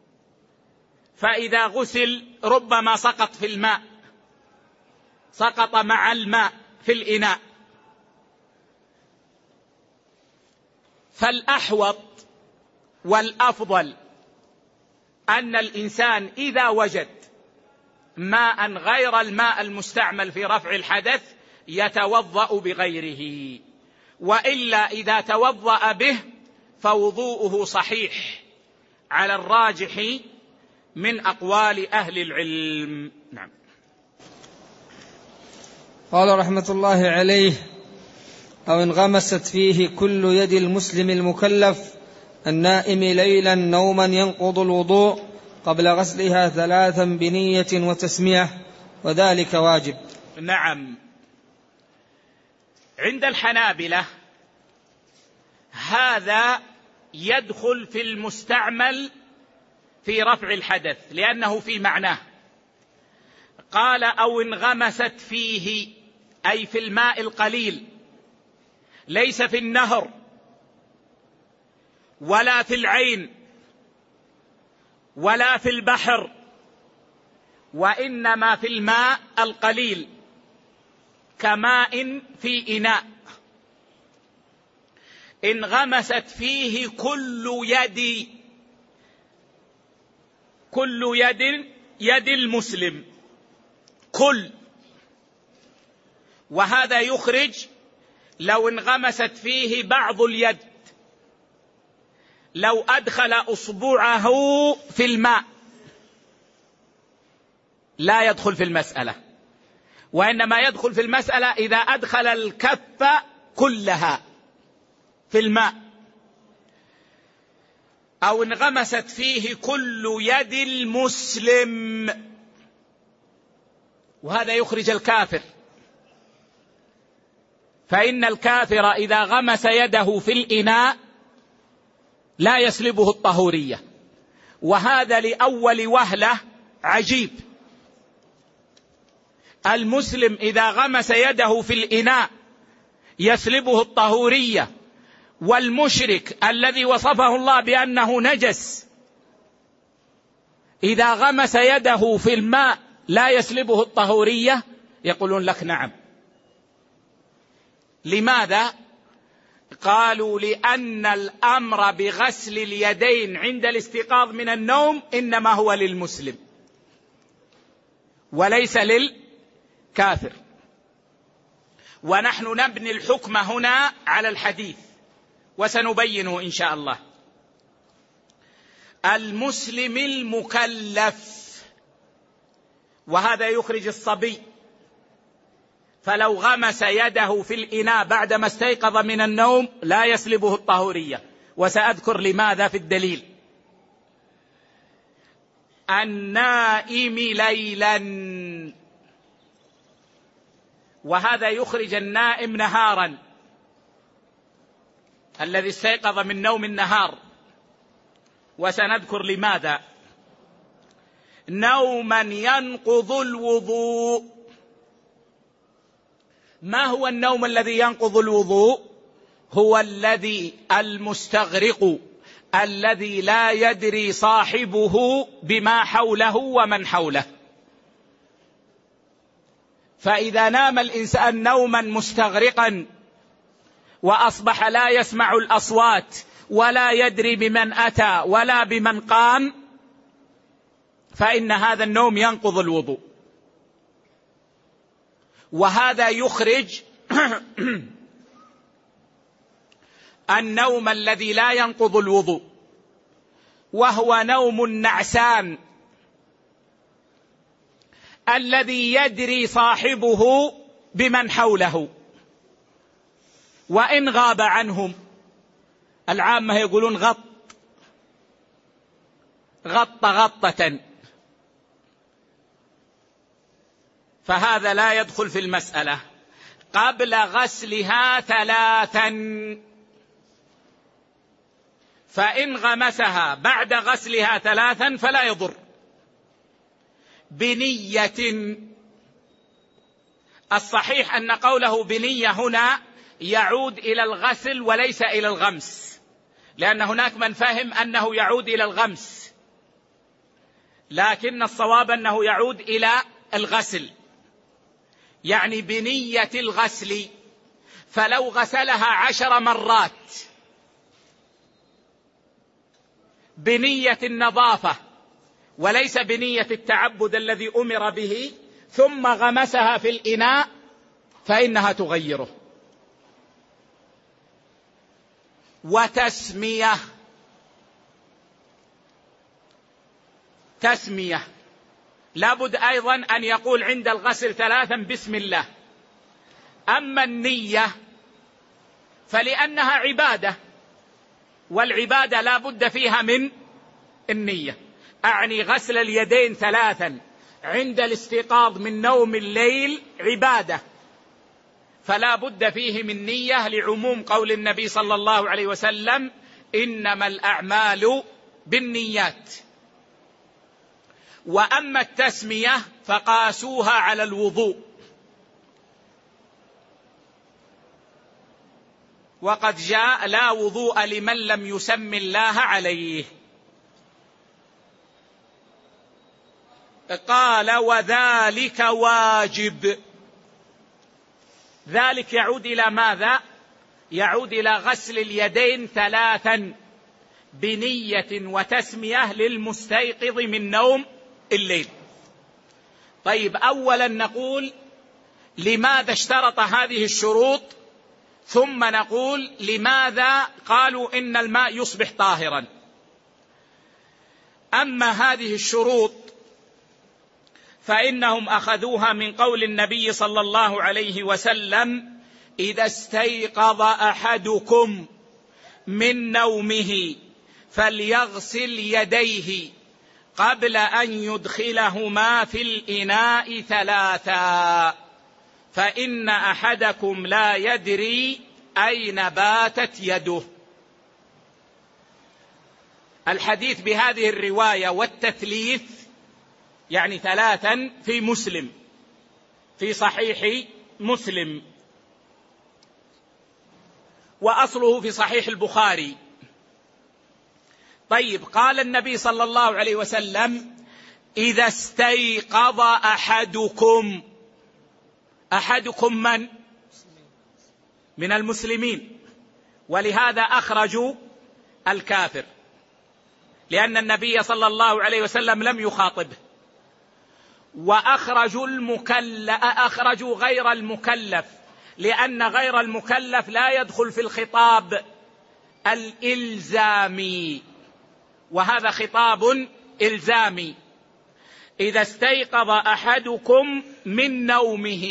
فإذا غسل ربما سقط في الماء، سقط مع الماء في الإناء. فالأحوط والأفضل أن الإنسان إذا وجد ماء غير الماء المستعمل في رفع الحدث يتوضأ بغيره، وإلا إذا توضأ به فوضوءه صحيح على الراجح من أقوال أهل العلم. نعم. قال رحمة الله عليه: أو انغمست فيه كل يد المسلم المكلف النائم ليلا نوما ينقض الوضوء قبل غسلها 3 بنية وتسمية، وذلك واجب. نعم. عند الحنابلة هذا يدخل في المستعمل في رفع الحدث لأنه في معناه. قال أو انغمست فيه، أي في الماء القليل، ليس في النهر ولا في العين ولا في البحر، وإنما في الماء القليل كماء في إناء. انغمست فيه كل يد المسلم، كل، وهذا يخرج لو انغمست فيه بعض اليد، لو أدخل أصبعه في الماء لا يدخل في المسألة، وإنما يدخل في المسألة إذا أدخل الكف كلها في الماء. أو انغمست فيه كل يد المسلم، وهذا يخرج الكافر، فإن الكافر إذا غمس يده في الإناء لا يسلبه الطهورية، وهذا لأول وهلة عجيب. المسلم إذا غمس يده في الإناء يسلبه الطهورية، والمشرك الذي وصفه الله بأنه نجس إذا غمس يده في الماء لا يسلبه الطهورية. يقولون لك نعم. لماذا؟ قالوا لأن الأمر بغسل اليدين عند الاستيقاظ من النوم إنما هو للمسلم وليس للكافر، ونحن نبني الحكم هنا على الحديث وسنبينه إن شاء الله. المسلم المكلف، وهذا يخرج الصبي، فلو غمس يده في الإناء بعدما استيقظ من النوم لا يسلبه الطهورية، وسأذكر لماذا في الدليل. النائم ليلا، وهذا يخرج النائم نهارا، الذي استيقظ من نوم النهار، وسنذكر لماذا. نوما ينقض الوضوء. ما هو النوم الذي ينقض الوضوء؟ هو الذي المستغرق الذي لا يدري صاحبه بما حوله ومن حوله. فإذا نام الإنسان نوما مستغرقا وأصبح لا يسمع الأصوات ولا يدري بمن أتى ولا بمن قام، فإن هذا النوم ينقض الوضوء. وهذا يخرج النوم الذي لا ينقض الوضوء، وهو نوم النعسان الذي يدري صاحبه بمن حوله وإن غاب عنهم. العامة يقولون غط غطة، فهذا لا يدخل في المسألة. قبل غسلها 3، فإن غمسها بعد غسلها 3 فلا يضر، بنية. الصحيح أن قوله بنية هنا يعود إلى الغسل وليس إلى الغمس، لأن هناك من فهم أنه يعود إلى الغمس، لكن الصواب أنه يعود إلى الغسل، يعني بنية الغسل. فلو غسلها 10 مرات بنية النظافة وليس بنية التعبد الذي أمر به، ثم غمسها في الإناء، فإنها تغيره. وتسمية، تسمية لابد أيضا أن يقول عند الغسل 3 بسم الله. أما النية فلأنها عبادة، والعبادة لا بد فيها من النية. أعني غسل اليدين 3 عند الاستيقاظ من نوم الليل عبادة، فلا بد فيه من نية، لعموم قول النبي صلى الله عليه وسلم إنما الأعمال بالنيات. وأما التسمية فقاسوها على الوضوء، وقد جاء لا وضوء لمن لم يسم الله عليه. قال وذلك واجب. ذلك يعود إلى ماذا؟ يعود إلى غسل اليدين 3 بنية وتسمية للمستيقظ من نوم الليل. طيب، أولا نقول لماذا اشترط هذه الشروط، ثم نقول لماذا قالوا إن الماء يصبح طاهرا. أما هذه الشروط فإنهم أخذوها من قول النبي صلى الله عليه وسلم إذا استيقظ أحدكم من نومه فليغسل يديه قبل أن يدخلهما في الإناء 3، فإن أحدكم لا يدري أين باتت يده. الحديث بهذه الرواية والتثليث يعني 3 في مسلم، في صحيح مسلم، وأصله في صحيح البخاري. طيب، قال النبي صلى الله عليه وسلم إذا استيقظ أحدكم. أحدكم من المسلمين، ولهذا أخرجوا الكافر، لأن النبي صلى الله عليه وسلم لم يخاطبه. وأخرجوا أخرجوا غير المكلف، لأن غير المكلف لا يدخل في الخطاب الإلزامي، وهذا خطاب إلزامي. إذا استيقظ أحدكم من نومه.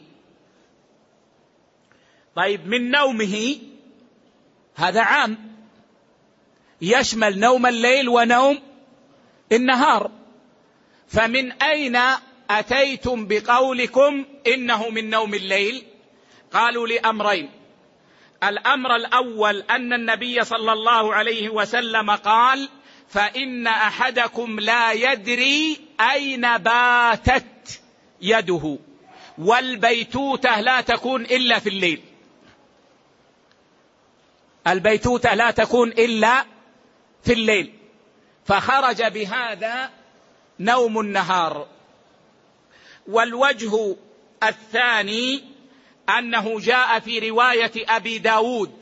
طيب، من نومه هذا عام، يشمل نوم الليل ونوم النهار، فمن أين أتيتم بقولكم إنه من نوم الليل؟ قالوا لأمرين. الأمر الأول أن النبي صلى الله عليه وسلم قال: فإن أحدكم لا يدري أين باتت يده، والبيتوتة لا تكون إلا في الليل. البيتوتة لا تكون إلا في الليل، فخرج بهذا نوم النهار. والوجه الثاني أنه جاء في رواية أبي داود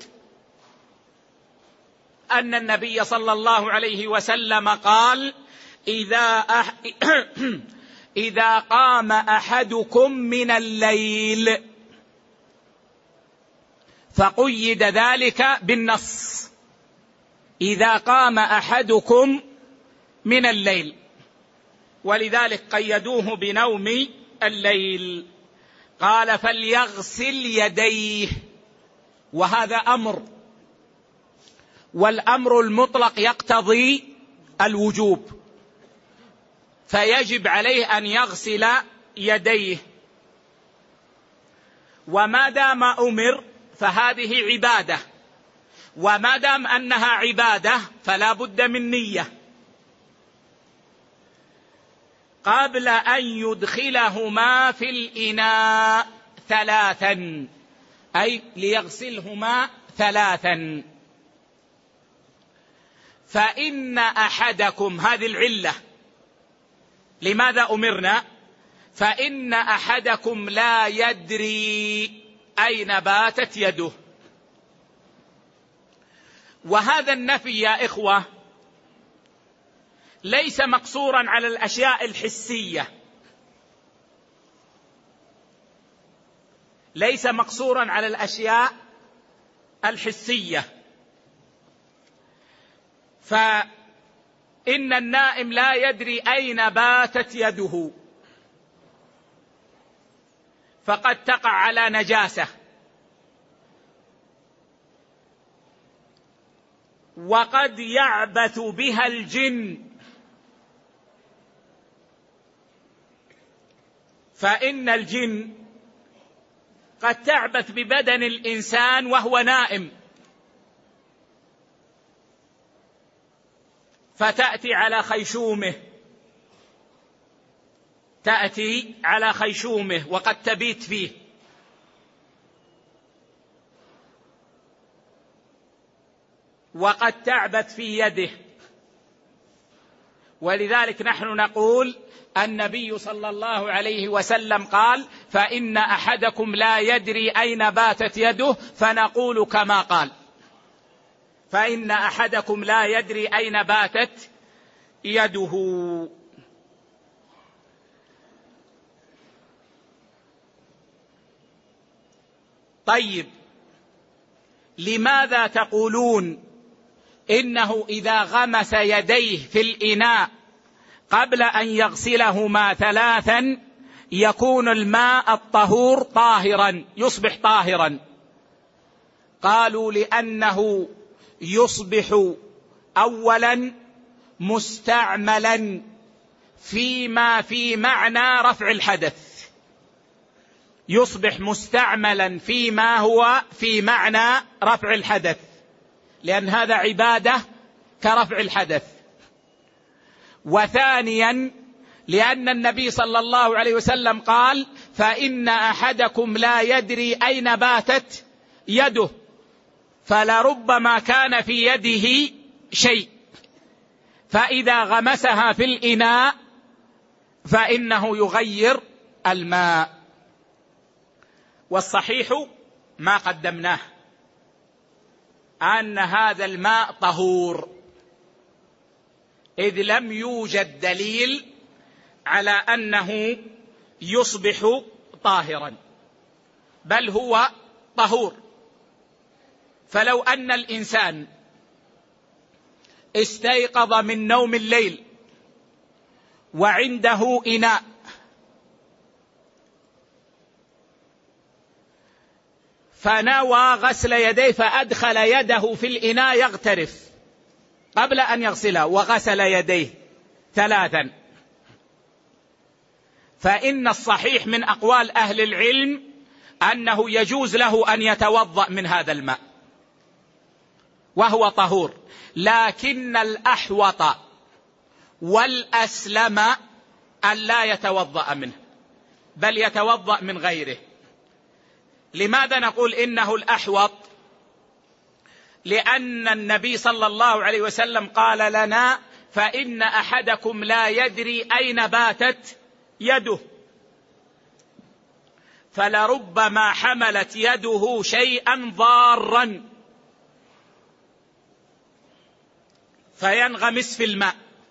أن النبي صلى الله عليه وسلم قال: إذا قام أحدكم من الليل، فقيد ذلك بالنص: إذا قام أحدكم من الليل، ولذلك قيدوه بنوم الليل. قال: فليغسل يديه، وهذا أمر، والأمر المطلق يقتضي الوجوب، فيجب عليه أن يغسل يديه. وما دام أمر فهذه عبادة، وما دام أنها عبادة فلا بد من نية قبل أن يدخلهما في الإناء ثلاثا، أي ليغسلهما ثلاثا. فإن أحدكم، هذه العلة لماذا أمرنا، فإن أحدكم لا يدري أين باتت يده. وهذا النفي يا إخوة ليس مقصورا على الأشياء الحسية، ليس مقصورا على الأشياء الحسية. فإن النائم لا يدري أين باتت يده، فقد تقع على نجاسة، وقد يعبث بها الجن، فإن الجن قد تعبث ببدن الإنسان وهو نائم، فتأتي على خيشومه، تأتي على خيشومه وقد تبيت فيه، وقد تعبث في يده. ولذلك نحن نقول النبي صلى الله عليه وسلم قال: فإن أحدكم لا يدري أين باتت يده، فنقول كما قال: فإن أحدكم لا يدري أين باتت يده. طيب، لماذا تقولون إنه إذا غمس يديه في الإناء قبل أن يغسلهما ثلاثا يكون الماء الطهور طاهرا، يصبح طاهرا؟ قالوا: لأنه يصبح أولا مستعملا فيما في معنى رفع الحدث، يصبح مستعملا فيما هو في معنى رفع الحدث، لأن هذا عبادة كرفع الحدث. وثانيا لأن النبي صلى الله عليه وسلم قال: فإن أحدكم لا يدري أين باتت يده، فلربما كان في يده شيء، فإذا غمسها في الإناء فإنه يغير الماء. والصحيح ما قدمناه، أن هذا الماء طهور، إذ لم يوجد دليل على أنه يصبح طاهرا. بل هو طهور. فلو أن الإنسان استيقظ من نوم الليل وعنده إناء فنوى غسل يديه فأدخل يده في الإناء يغترف قبل أن يغسله وغسل يديه 3، فإن الصحيح من أقوال أهل العلم أنه يجوز له أن يتوضأ من هذا الماء وهو طهور، لكن الأحوط والأسلم أن لا يتوضأ منه بل يتوضأ من غيره. لماذا نقول إنه الأحوط؟ لأن النبي صلى الله عليه وسلم قال لنا: فإن أحدكم لا يدري أين باتت يده، فلربما حملت يده شيئا ضارا فينغمس في الماء.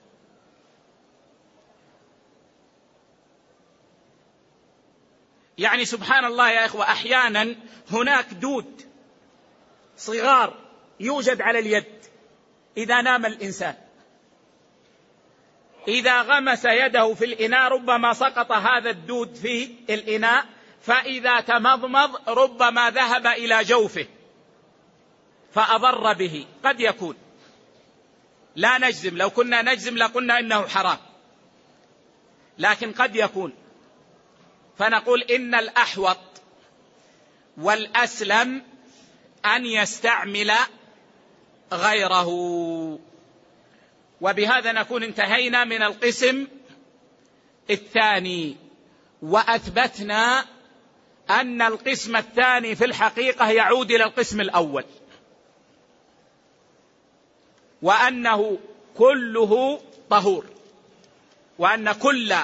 يعني سبحان الله يا إخوة، أحيانا هناك دود صغار يوجد على اليد إذا نام الإنسان، إذا غمس يده في الإناء ربما سقط هذا الدود في الإناء، فإذا تمضمض ربما ذهب إلى جوفه فأضر به. قد يكون، لا نجزم، لو كنا نجزم لقلنا إنه حرام، لكن قد يكون. فنقول إن الأحوط والأسلم أن يستعمل غيره. وبهذا نكون انتهينا من القسم الثاني، وأثبتنا أن القسم الثاني في الحقيقة يعود إلى القسم الأول، وأنه كله طهور، وأن كل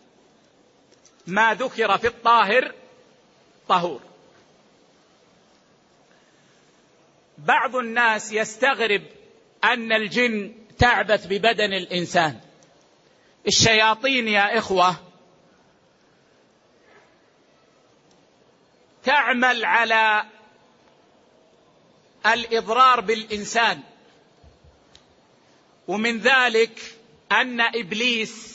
ما ذكر في الطاهر طهور. بعض الناس يستغرب أن الجن تعبث ببدن الإنسان. الشياطين يا إخوة تعمل على الإضرار بالإنسان، ومن ذلك أن إبليس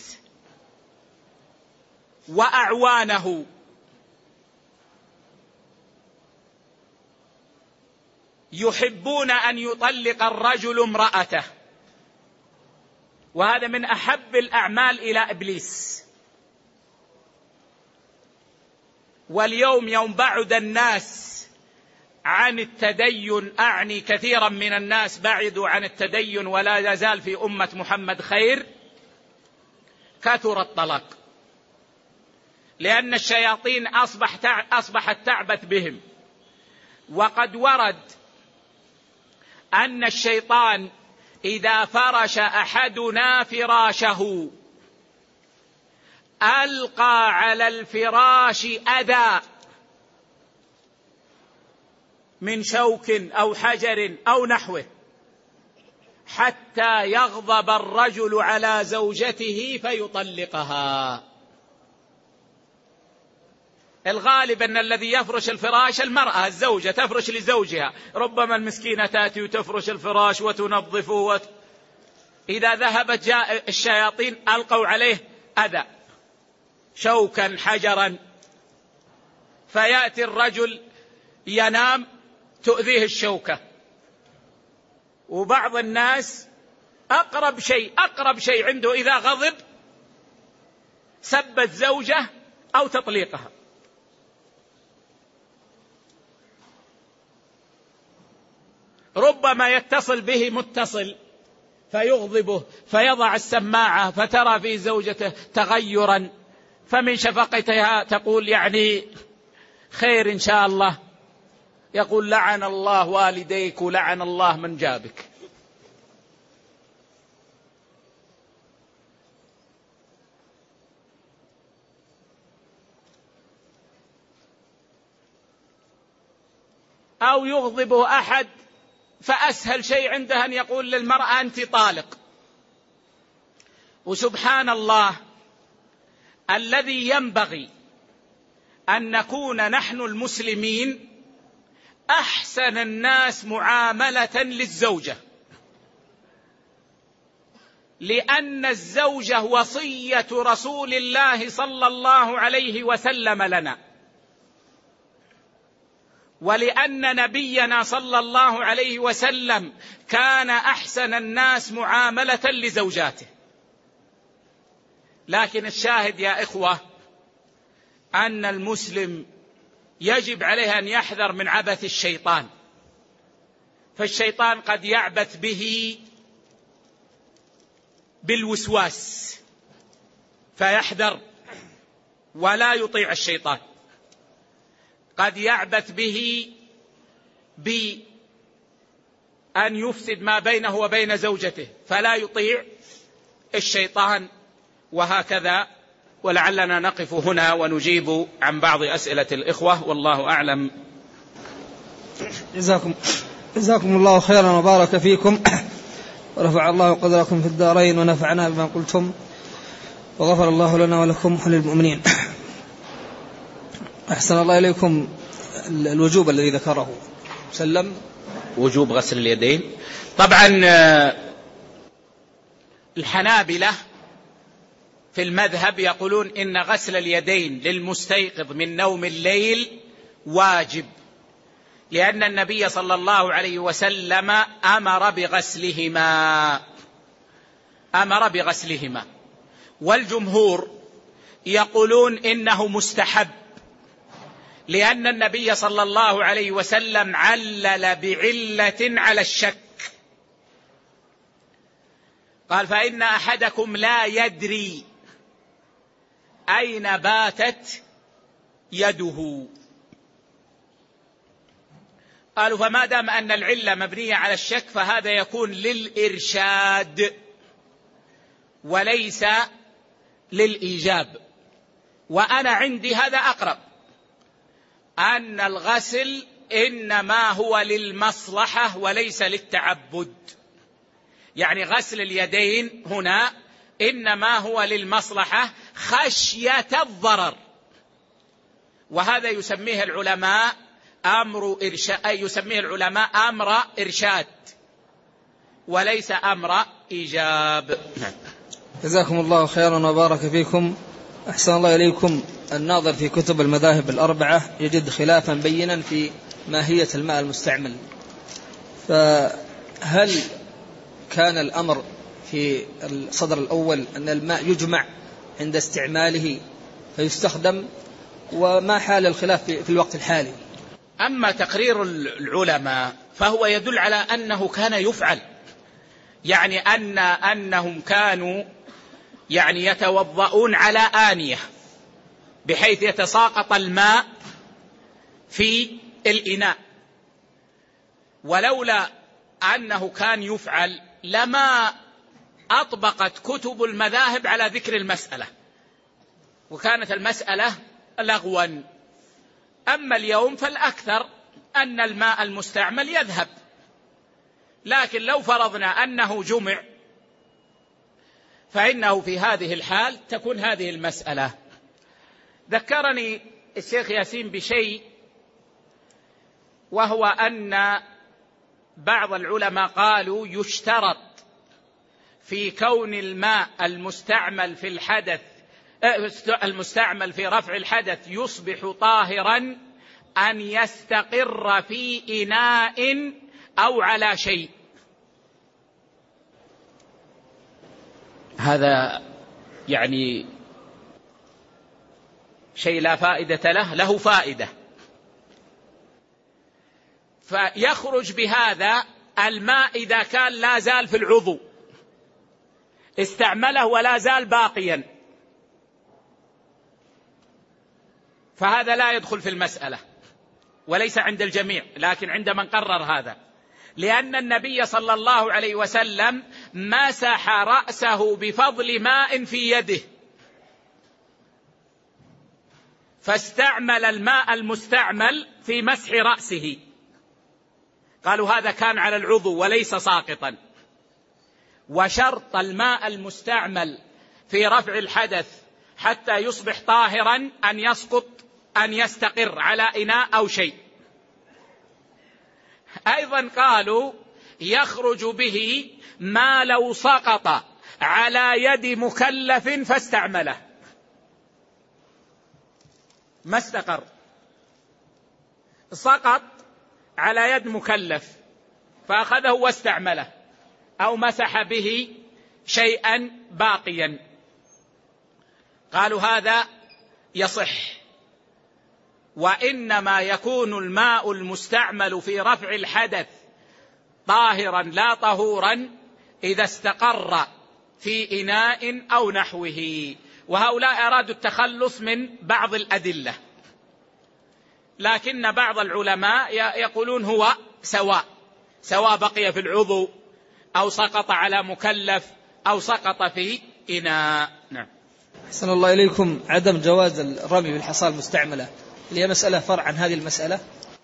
وأعوانه يحبون أن يطلق الرجل امرأته، وهذا من أحب الأعمال إلى إبليس. واليوم يوم بعد الناس عن التدين، أعني كثيرا من الناس بعدوا عن التدين ولا يزال في أمة محمد خير، كثر الطلاق، لأن الشياطين أصبحت تعبث بهم. وقد ورد أن الشيطان إذا فرش أحدنا فراشه ألقى على الفراش أذى من شوك أو حجر أو نحوه حتى يغضب الرجل على زوجته فيطلقها. الغالب أن الذي يفرش الفراش المرأة، الزوجة تفرش لزوجها، ربما المسكينة تأتي وتفرش الفراش وتنظفه إذا ذهبت جاء الشياطين ألقوا عليه أذى، شوكا حجرا، فيأتي الرجل ينام تؤذيه الشوكة. وبعض الناس أقرب شيء عنده إذا غضب سب الزوجة أو تطليقها. ربما يتصل به متصل فيغضبه فيضع السماعة فترى في زوجته تغيرا، فمن شفقتها تقول يعني خير إن شاء الله، يقول لعن الله والديك ولعن الله من جابك. أو يغضبه أحد فأسهل شيء عنده أن يقول للمرأة أنت طالق. وسبحان الله، الذي ينبغي أن نكون نحن المسلمين أحسن الناس معاملة للزوجة، لأن الزوجة وصية رسول الله صلى الله عليه وسلم لنا، ولأن نبينا صلى الله عليه وسلم كان أحسن الناس معاملة لزوجاته. لكن الشاهد يا إخوة أن المسلم يجب عليه أن يحذر من عبث الشيطان، فالشيطان قد يعبث به بالوسواس فيحذر ولا يطيع الشيطان، قد يعبث به بأن يفسد ما بينه وبين زوجته فلا يطيع الشيطان، وهكذا. ولعلنا نقف هنا ونجيب عن بعض أسئلة الإخوة، والله أعلم. جزاكم الله خيرا وبارك فيكم، ورفع الله قدركم في الدارين، ونفعنا بما قلتم، وغفر الله لنا ولكم وللمؤمنين. أحسن الله إليكم. الوجوب الذي ذكره سلم، وجوب غسل اليدين. طبعا الحنابلة في المذهب يقولون إن غسل اليدين للمستيقظ من نوم الليل واجب، لأن النبي صلى الله عليه وسلم أمر بغسلهما. والجمهور يقولون إنه مستحب، لأن النبي صلى الله عليه وسلم علل بعلة على الشك، قال: فإن أحدكم لا يدري أين باتت يده. قالوا: فما دام أن العلة مبنية على الشك فهذا يكون للإرشاد وليس للإيجاب. وأنا عندي هذا أقرب، أن الغسل إنما هو للمصلحة وليس للتعبد، يعني غسل اليدين هنا إنما هو للمصلحة خشية الضرر، وهذا يسميه العلماء أمر إرشاد وليس أمر إيجاب. جزاكم الله خيرا وبارك فيكم. أحسن الله إليكم. الناظر في كتب المذاهب الأربعة يجد خلافا بينا في ماهية الماء المستعمل، فهل كان الأمر في الصدر الأول أن الماء يجمع عند استعماله فيستخدم، وما حال الخلاف في الوقت الحالي؟ أما تقرير العلماء فهو يدل على أنه كان يفعل، يعني أنهم كانوا يتوضؤون على آنية بحيث يتساقط الماء في الإناء، ولولا أنه كان يفعل لما أطبقت كتب المذاهب على ذكر المسألة، وكانت المسألة لغوا. أما اليوم فالأكثر أن الماء المستعمل يذهب، لكن لو فرضنا أنه جمع فإنه في هذه الحال تكون هذه المسألة. ذكرني الشيخ ياسين بشيء، وهو أن بعض العلماء قالوا يشترط في كون الماء المستعمل في رفع الحدث يصبح طاهرا أن يستقر في إناء أو على شيء. هذا شيء لا فائدة له فائدة، فيخرج بهذا الماء إذا كان لا زال في العضو استعمله ولا زال باقيا، فهذا لا يدخل في المسألة، وليس عند الجميع لكن عند من قرر هذا، لأن النبي صلى الله عليه وسلم مسح رأسه بفضل ماء في يده، فاستعمل الماء المستعمل في مسح رأسه، قالوا هذا كان على العضو وليس ساقطا. وشرط الماء المستعمل في رفع الحدث حتى يصبح طاهرا أن يسقط أن يستقر على إناء أو شيء. أيضا قالوا يخرج به ما لو سقط على يد مكلف فاستعمله، ما استقر، سقط على يد مكلف فأخذه واستعمله، أو مسح به شيئا باقيا، قالوا هذا يصح. وإنما يكون الماء المستعمل في رفع الحدث طاهرا لا طهورا إذا استقر في إناء أو نحوه. وهؤلاء أرادوا التخلص من بعض الأدلة، لكن بعض العلماء يقولون هو سواء بقي في العضو أو سقط على مكلف أو سقط في إناء. نعم. أحسن الله إليكم. عدم جواز الرمي بالحصى المستعملة اللي هي مسألة فرع عن هذه المسألة.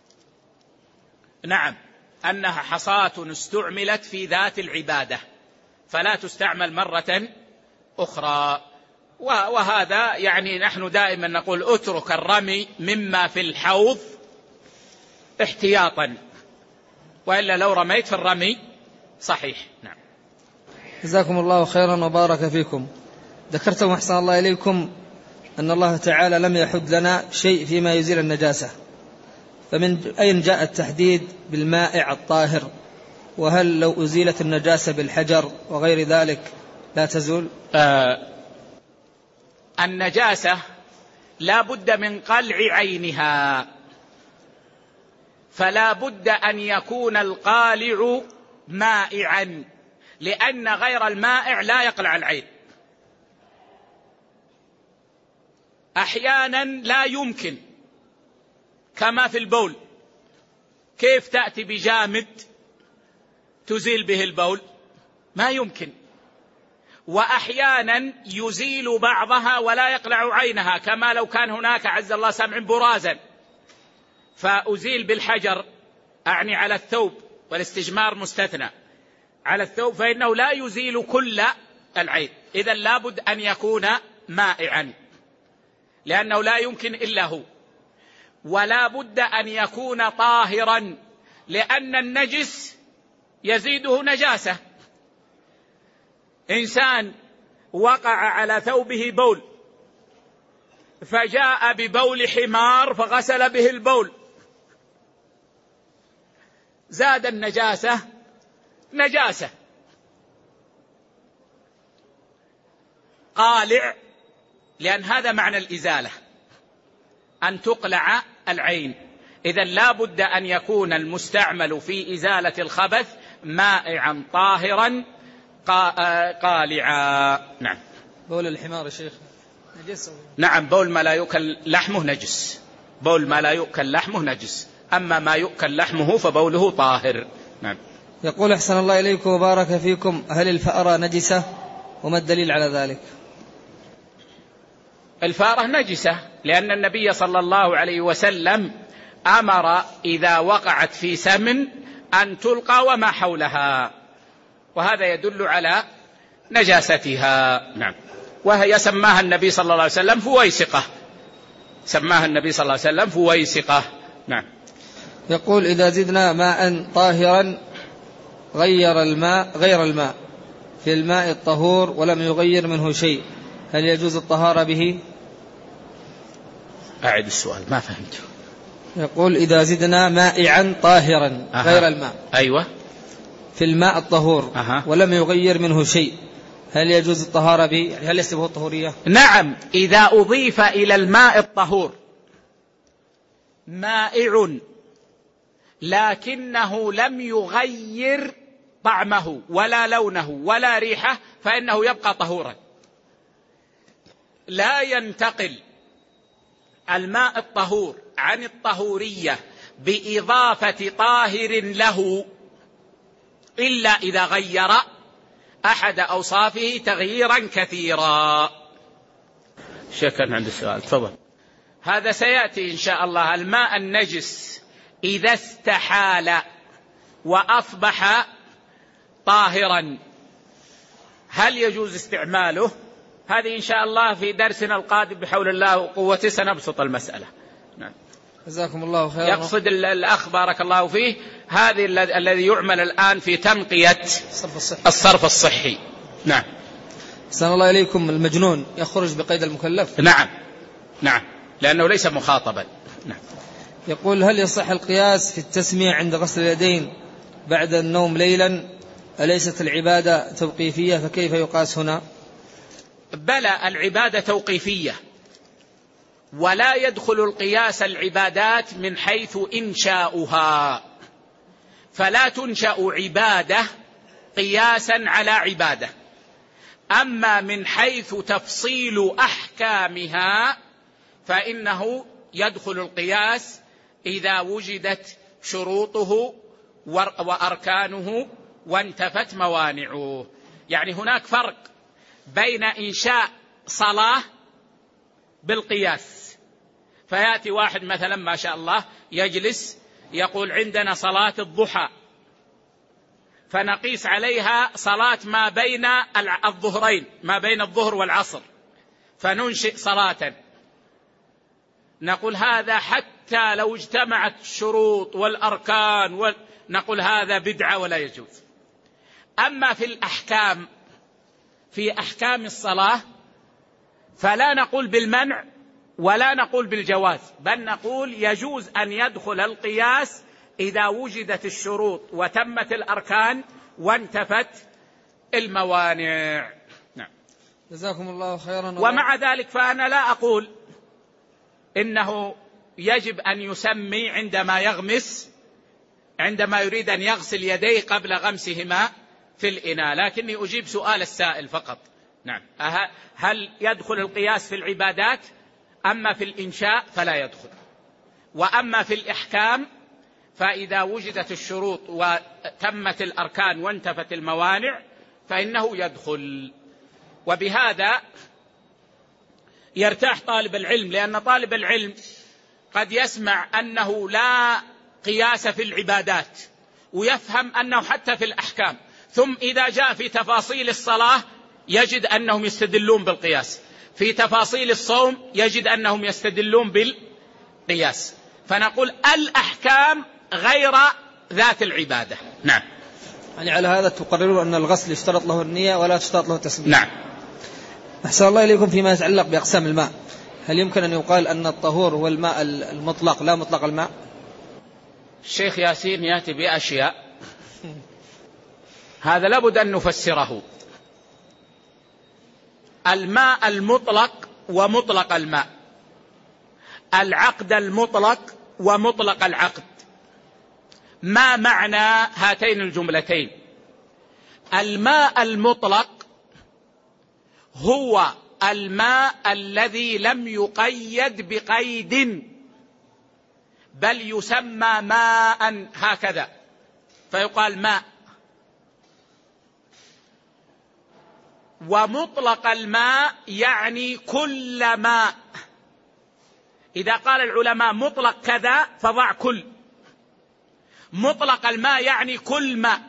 نعم، أنها حصاة استعملت في ذات العبادة فلا تستعمل مرة أخرى. وهذا يعني نحن دائما نقول اترك الرمي مما في الحوض احتياطا، وإلا لو رميت في الرمي صحيح. نعم. جزاكم الله خيرا وبارك فيكم. ذكرتم أحسن الله إليكم أن الله تعالى لم يحد لنا شيء فيما يزيل النجاسة، فمن أين جاء التحديد بالمائع الطاهر؟ وهل لو أزيلت النجاسة بالحجر وغير ذلك لا تزول؟ النجاسة لا بد من قلع عينها، فلا بد أن يكون القالع مائعا، لأن غير المائع لا يقلع العين. أحيانا لا يمكن، كما في البول، كيف تأتي بجامد تزيل به البول؟ ما يمكن. وأحيانا يزيل بعضها ولا يقلع عينها، كما لو كان هناك عز الله سمع برازا فأزيل بالحجر، أعني على الثوب، والاستجمار مستثنى على الثوب، فإنه لا يزيل كل العين. إذن لابد أن يكون مائعا، لأنه لا يمكن إلا هو. ولا بد أن يكون طاهرا، لأن النجس يزيده نجاسة. إنسان وقع على ثوبه بول فجاء ببول حمار فغسل به البول، زاد النجاسة نجاسة. قالع، لأن هذا معنى الإزالة، أن تقلع العين. إذن لا بد أن يكون المستعمل في إزالة الخبث مائعا طاهرا قالعا. نعم. بول الحمار يا شيخ نجس؟ نعم، بول ما لا يؤكل لحمه نجس، بول ما لا يؤكل لحمه نجس، أما ما يؤكل لحمه فبوله طاهر. نعم. يقول أحسن الله إليكم وبارك فيكم، هل الفأرة نجسة؟ وما الدليل على ذلك؟ الفأرة نجسة، لأن النبي صلى الله عليه وسلم أمر إذا وقعت في سمن أن تلقى وما حولها، وهذا يدل على نجاستها. نعم. وهي سماها النبي صلى الله عليه وسلم فويسقة، سماها النبي صلى الله عليه وسلم فويسقة. نعم. يقول إذا زدنا ماء طاهرا غير الماء في الماء الطهور ولم يغير منه شيء، هل يجوز الطهارة به؟ أعد السؤال، ما فهمته. يقول إذا زدنا مائعا طاهرا غير الماء، أيوة، في الماء الطهور ولم يغير منه شيء، هل يجوز الطهارة به؟ هل يسبه الطهورية؟ نعم، إذا أضيف إلى الماء الطهور مائع لكنه لم يغير طعمه ولا لونه ولا ريحه فإنه يبقى طهورا. لا ينتقل الماء الطهور عن الطهورية بإضافة طاهر له إلا إذا غير أحد أوصافه تغييرا كثيرا. شكرا. عند السؤال تفضل. هذا سيأتي إن شاء الله. الماء النجس إذا استحال وأصبح طاهرا هل يجوز استعماله؟ هذه إن شاء الله في درسنا القادم بحول الله وقوته سنبسط المسألة. نعم. جزاكم الله خيرا. يقصد الأخ بارك الله فيه هذه الذي يعمل الآن في تنقية الصرف الصحي. نعم. أحسن الله إليكم. المجنون يخرج بقيد المكلف؟ نعم نعم، لأنه ليس مخاطبا. نعم. يقول: هل يصح القياس في التسمية عند غسل اليدين بعد النوم ليلا؟ أليست العبادة توقيفية فكيف يقاس هنا؟ بلى، العبادة توقيفية، ولا يدخل القياس العبادات من حيث إنشاؤها، فلا تنشأ عبادة قياسا على عبادة. أما من حيث تفصيل أحكامها فإنه يدخل القياس إذا وجدت شروطه وأركانه وانتفت موانعه. يعني هناك فرق بين إنشاء صلاة بالقياس، فيأتي واحد مثلا ما شاء الله يجلس يقول عندنا صلاة الضحى، فنقيس عليها صلاة ما بين الظهرين، ما بين الظهر والعصر، فننشئ صلاة، نقول هذا حتى لو اجتمعت الشروط والأركان نقول هذا بدعة ولا يجوز. أما في الأحكام، في أحكام الصلاة فلا نقول بالمنع ولا نقول بالجواز، بل نقول يجوز أن يدخل القياس إذا وجدت الشروط وتمت الأركان وانتفت الموانع. نعم. جزاكم الله خيرا. ومع ذلك فأنا لا أقول إنه يجب أن يسمي عندما يغمس، عندما يريد أن يغسل يديه قبل غمسهما في الإناء، لكني أجيب سؤال السائل فقط. نعم. هل يدخل القياس في العبادات؟ أما في الإنشاء فلا يدخل، وأما في الإحكام فإذا وجدت الشروط وتمت الأركان وانتفت الموانع فإنه يدخل. وبهذا يرتاح طالب العلم، لأن طالب العلم قد يسمع أنه لا قياس في العبادات ويفهم أنه حتى في الأحكام، ثم إذا جاء في تفاصيل الصلاة يجد أنهم يستدلون بالقياس، في تفاصيل الصوم يجد أنهم يستدلون بالقياس. فنقول الأحكام غير ذات العبادة. نعم. يعني على هذا تقررون أن الغسل يشترط له النية ولا تشترط له التسمية؟ نعم. أحسن الله إليكم. فيما يتعلق بأقسام الماء، هل يمكن أن يقال أن الطهور هو الماء المطلق لا مطلق الماء؟ الشيخ ياسين يأتي بأشياء هذا لابد أن نفسره. الماء المطلق ومطلق الماء، العقد المطلق ومطلق العقد، ما معنى هاتين الجملتين؟ الماء المطلق هو الماء الذي لم يقيد بقيد، بل يسمى ماء هكذا فيقال ماء. ومطلق الماء يعني كل ماء، إذا قال العلماء مطلق كذا فضع كل، مطلق الماء يعني كل ماء.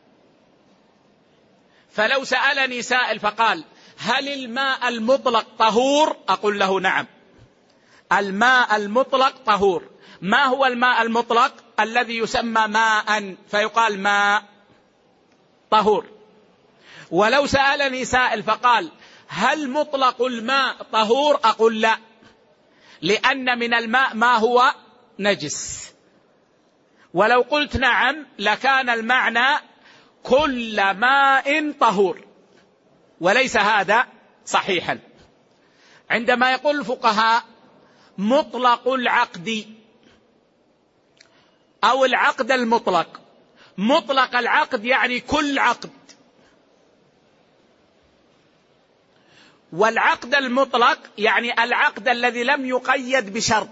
فلو سألني سائل فقال هل الماء المطلق طهور؟ أقول له نعم، الماء المطلق طهور. ما هو الماء المطلق؟ الذي يسمى ماء فيقال ماء طهور. ولو سألني سائل فقال هل مطلق الماء طهور؟ أقول لا، لأن من الماء ما هو نجس. ولو قلت نعم لكان المعنى كل ماء طهور، وليس هذا صحيحا. عندما يقول الفقهاء مطلق العقد أو العقد المطلق، مطلق العقد يعني كل عقد، والعقد المطلق يعني العقد الذي لم يقيد بشرط.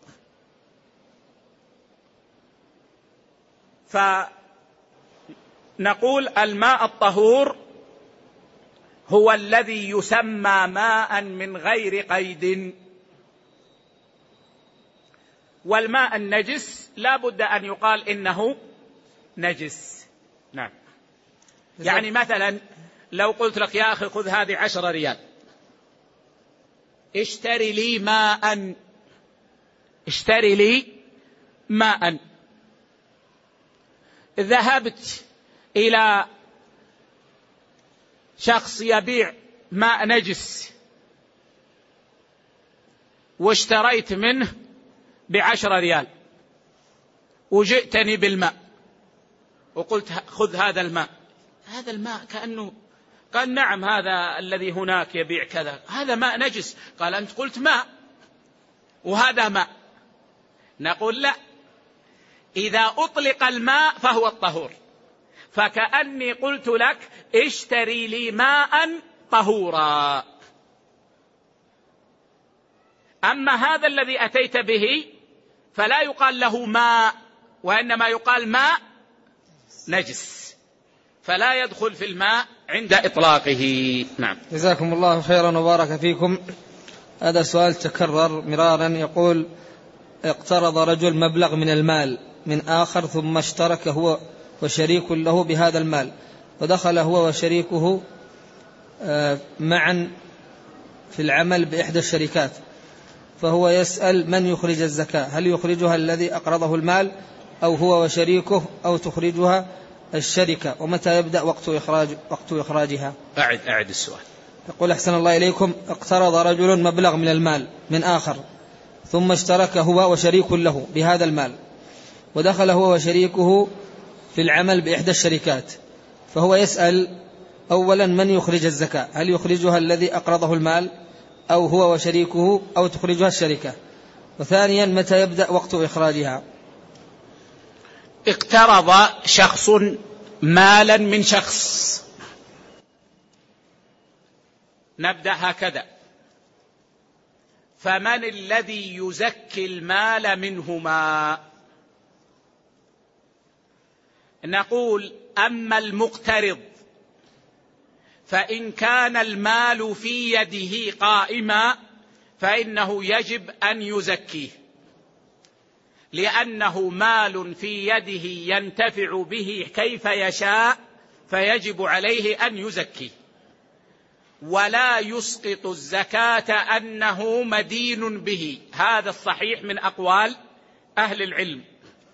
فنقول الماء الطهور هو الذي يسمى ماء من غير قيد. والماء النجس لا بد أن يقال إنه نجس. نعم. يعني مثلا لو قلت لك يا أخي خذ هذه 10 ريال اشتري لي ماء، اشتري لي ماء. ذهبت إلى شخص يبيع ماء نجس واشتريت منه ب10 ريال، وجئتني بالماء وقلت خذ هذا الماء. هذا الماء كأنه قال نعم هذا الذي هناك يبيع كذا، هذا ماء نجس. قال أنت قلت ماء وهذا ماء. نقول لا، إذا أطلق الماء فهو الطهور، فكأني قلت لك اشتري لي ماء طهورا. أما هذا الذي أتيت به فلا يقال له ماء، وإنما يقال ماء نجس، فلا يدخل في الماء عند إطلاقه. نعم. جزاكم الله خيرا وبارك فيكم. هذا سؤال تكرر مرارا، يقول: اقترض رجل مبلغ من المال من آخر ثم اشترك هو وشريك له بهذا المال، ودخل هو وشريكه معا في العمل بإحدى الشركات، فهو يسأل من يخرج الزكاة، هل يخرجها الذي أقرضه المال أو هو وشريكه أو تخرجها الشركة، ومتى يبدأ وقت إخراجها؟ أعد السؤال. يقول: أحسن الله إليكم، اقترض رجل مبلغ من المال من آخر ثم اشترك هو وشريك له بهذا المال، ودخل هو وشريكه في العمل بإحدى الشركات، فهو يسأل أولا من يخرج الزكاة، هل يخرجها الذي أقرضه المال أو هو وشريكه أو تخرجها الشركة، وثانيا متى يبدأ وقت إخراجها؟ اقترض شخص مالا من شخص، نبدأ هكذا: فمن الذي يزكي المال منهما؟ نقول: أما المقترض فإن كان المال في يده قائما فإنه يجب أن يزكيه، لأنه مال في يده ينتفع به كيف يشاء، فيجب عليه أن يزكيه، ولا يسقط الزكاة أنه مدين به. هذا الصحيح من أقوال أهل العلم.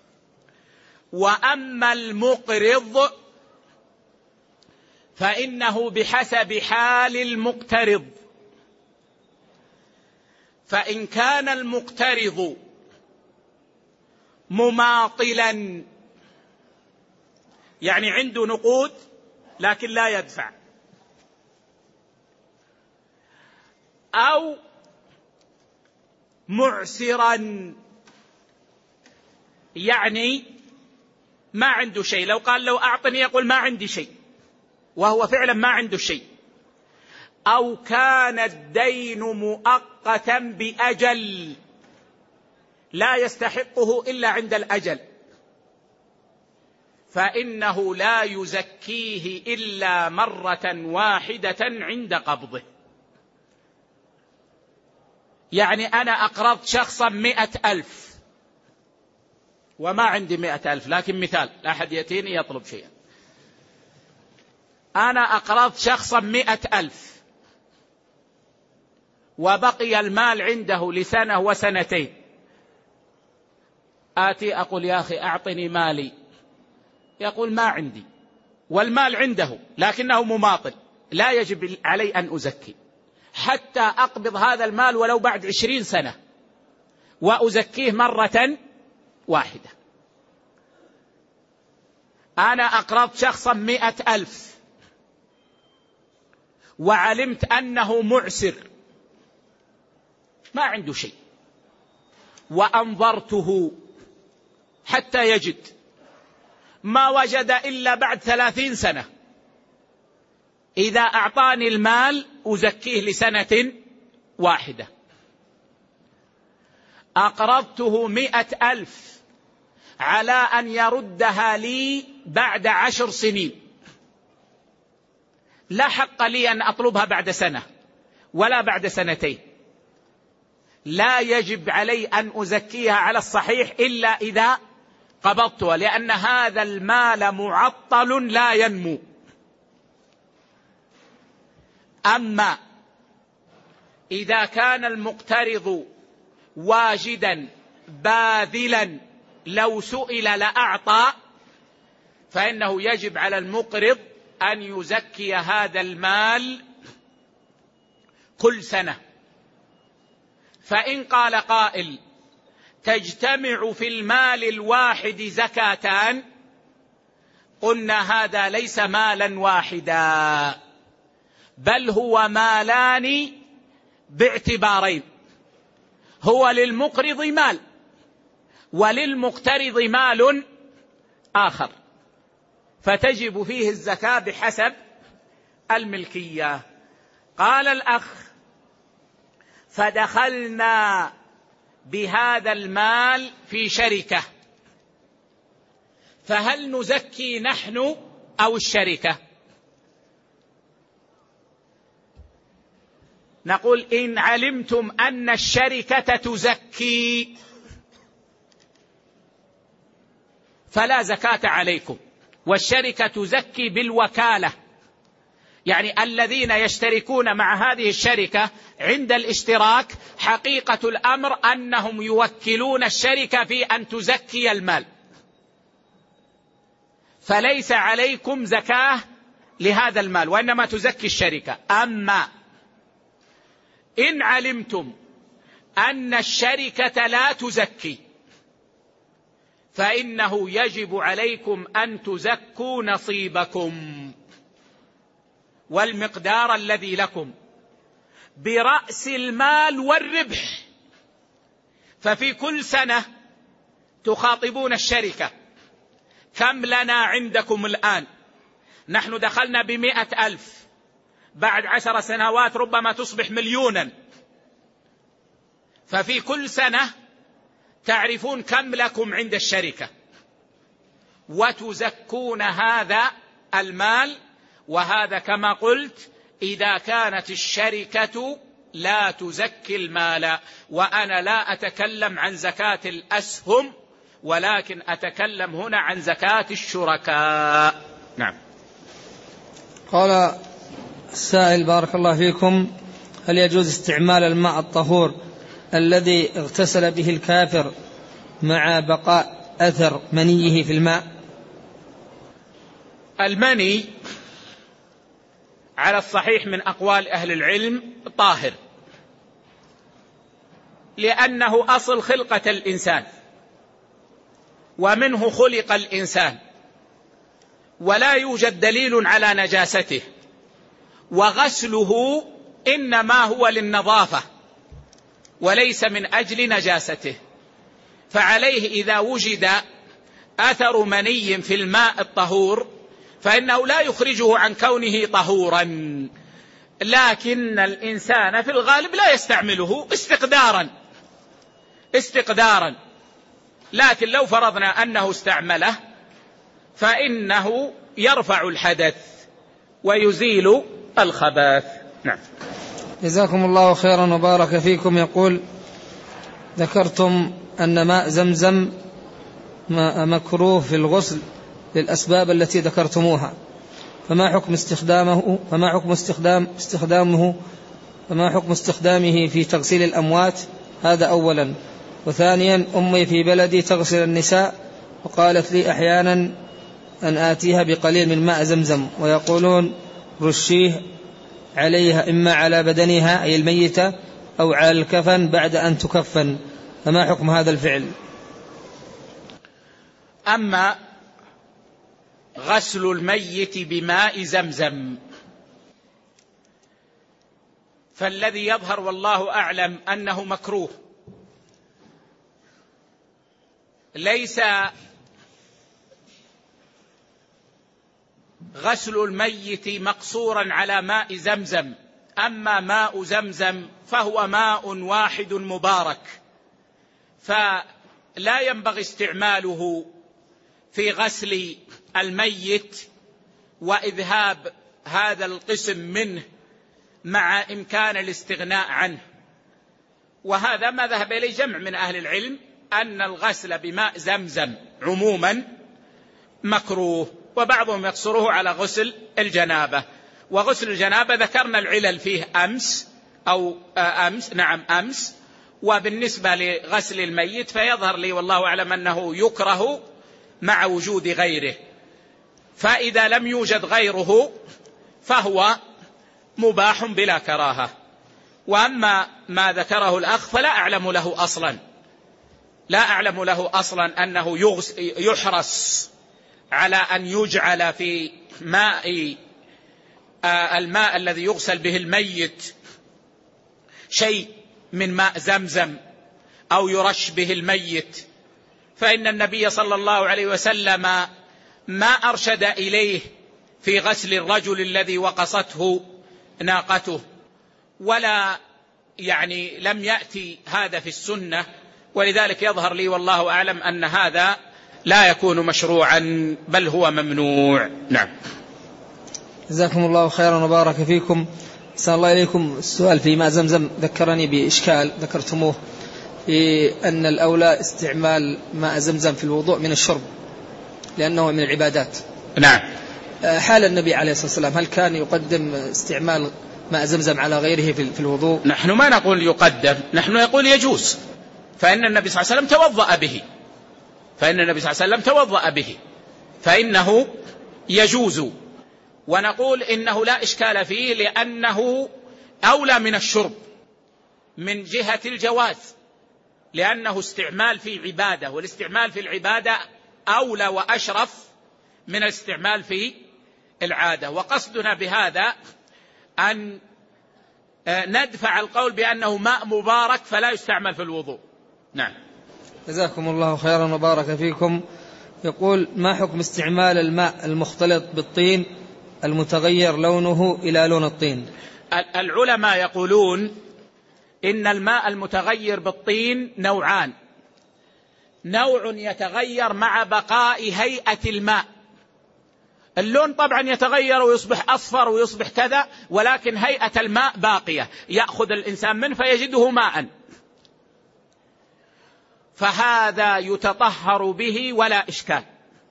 وأما المقرض فإنه بحسب حال المقترض، فإن كان المقترض مماطلا، يعني عنده نقود لكن لا يدفع، أو معسرا، يعني ما عنده شيء، لو قال لو أعطني يقول ما عندي شيء وهو فعلا ما عنده شيء، أو كان الدين مؤقتا بأجل لا يستحقه إلا عند الأجل، فإنه لا يزكيه إلا مرة واحدة عند قبضه. يعني أنا أقرضت شخصا 100,000 وما عندي 100,000، لكن مثال، لا أحد يأتيني يطلب شيئا. أنا أقرضت شخصا 100,000 وبقي المال عنده لسنة وسنتين، آتي أقول يا أخي أعطني مالي، يقول ما عندي، والمال عنده لكنه مماطل، لا يجب علي أن أزكي حتى أقبض هذا المال ولو بعد 20 سنة وأزكيه مرة واحدة. أنا أقرضت شخصا 100,000 وعلمت أنه معسر ما عنده شيء، وأنظرته حتى يجد، ما وجد إلا بعد 30 سنة، إذا أعطاني المال أزكيه لسنة واحدة. أقرضته 100,000 على أن يردها لي بعد 10 سنين، لا حق لي أن أطلبها بعد سنة ولا بعد سنتين، لا يجب علي أن أزكيها على الصحيح إلا إذا قبضتها، لأن هذا المال معطل لا ينمو. أما إذا كان المقترض واجدا باذلا لو سئل لأعطى، فإنه يجب على المقرض أن يزكي هذا المال كل سنة. فإن قال قائل: تجتمع في المال الواحد زكاتان، قلنا هذا ليس مالا واحدا، بل هو مالان باعتبارين: هو للمقرض مال، وللمقترض مال آخر، فتجب فيه الزكاة بحسب الملكية. قال الأخ: فدخلنا بهذا المال في شركة، فهل نزكي نحن أو الشركة؟ نقول: إن علمتم أن الشركة تزكي فلا زكاة عليكم، والشركة تزكي بالوكالة، يعني الذين يشتركون مع هذه الشركة عند الاشتراك حقيقة الأمر أنهم يوكلون الشركة في أن تزكي المال، فليس عليكم زكاة لهذا المال، وإنما تزكي الشركة. أما إن علمتم أن الشركة لا تزكي، فإنه يجب عليكم أن تزكوا نصيبكم والمقدار الذي لكم برأس المال والربح. ففي كل سنة تخاطبون الشركة: كم لنا عندكم الآن؟ نحن دخلنا ب100,000، بعد 10 سنوات ربما تصبح مليونا. ففي كل سنة تعرفون كم لكم عند الشركة وتزكون هذا المال. وهذا كما قلت إذا كانت الشركة لا تزكي المال. وأنا لا أتكلم عن زكاة الأسهم، ولكن أتكلم هنا عن زكاة الشركاء. نعم. قال السائل: بارك الله فيكم، هل يجوز استعمال الماء الطهور الذي اغتسل به الكافر مع بقاء أثر منيه في الماء؟ المني على الصحيح من أقوال أهل العلم طاهر، لأنه أصل خلقة الإنسان، ومنه خلق الإنسان، ولا يوجد دليل على نجاسته، وغسله إنما هو للنظافة وليس من أجل نجاسته. فعليه إذا وجد أثر مني في الماء الطهور فإنه لا يخرجه عن كونه طهورا، لكن الإنسان في الغالب لا يستعمله استقدارا، لكن لو فرضنا أنه استعمله فإنه يرفع الحدث ويزيل الخبث. نعم. جزاكم الله خيرا وبارك فيكم. يقول: ذكرتم أن ماء زمزم مكروه في الغسل للأسباب التي ذكرتموها، فما حكم استخدامه في تغسيل الأموات؟ هذا أولا. وثانيا: أمي في بلدي تغسل النساء، وقالت لي أحيانا أن آتيها بقليل من ماء زمزم، ويقولون رشيه عليها إما على بدنها أي الميتة أو على الكفن بعد أن تكفن، فما حكم هذا الفعل؟ أما غسل الميت بماء زمزم فالذي يظهر والله أعلم أنه مكروه، ليس غسل الميت مقصورا على ماء زمزم. أما ماء زمزم فهو ماء واحد مبارك، فلا ينبغي استعماله في غسل الميت وإذهاب هذا القسم منه مع إمكان الاستغناء عنه. وهذا ما ذهب إليه جمع من أهل العلم، أن الغسل بماء زمزم عموما مكروه، وبعضهم يقصره على غسل الجنابة. وغسل الجنابة ذكرنا العلل فيه أمس، وبالنسبة لغسل الميت فيظهر لي والله أعلم أنه يكره مع وجود غيره، فإذا لم يوجد غيره فهو مباح بلا كراهة. وأما ما ذكره الأخ فلا أعلم له أصلا أنه يحرص على أن يجعل في الماء الذي يغسل به الميت شيء من ماء زمزم أو يرش به الميت، فإن النبي صلى الله عليه وسلم ما أرشد إليه في غسل الرجل الذي وقصته ناقته، ولا لم يأتي هذا في السنة، ولذلك يظهر لي والله أعلم أن هذا لا يكون مشروعا بل هو ممنوع. نعم. جزاكم الله خيرا وبارك فيكم. أحسن الله إليكم. السؤال في ماء زمزم ذكرني بإشكال ذكرتموه في أن الأولى استعمال ماء زمزم في الوضوء من الشرب لأنه من العبادات. نعم. حال النبي عليه الصلاة والسلام هل كان يقدم استعمال ماء زمزم على غيره في الوضوء؟ نحن ما نقول يقدم، نحن نقول يجوز، فإن النبي صلى الله عليه وسلم توضأ به، فإنه يجوز، ونقول إنه لا إشكال فيه لأنه أولى من الشرب من جهة الجواز، لأنه استعمال في عبادة، والاستعمال في العبادة أولى وأشرف من الاستعمال في العادة. وقصدنا بهذا أن ندفع القول بأنه ماء مبارك فلا يستعمل في الوضوء. نعم. جزاكم الله خيرا وبارك فيكم. يقول: ما حكم استعمال الماء المختلط بالطين المتغير لونه إلى لون الطين؟ العلماء يقولون إن الماء المتغير بالطين نوعان: نوع يتغير مع بقاء هيئة الماء، اللون طبعا يتغير ويصبح أصفر ويصبح كذا، ولكن هيئة الماء باقية، يأخذ الإنسان منه فيجده ماء، فهذا يتطهر به ولا إشكال.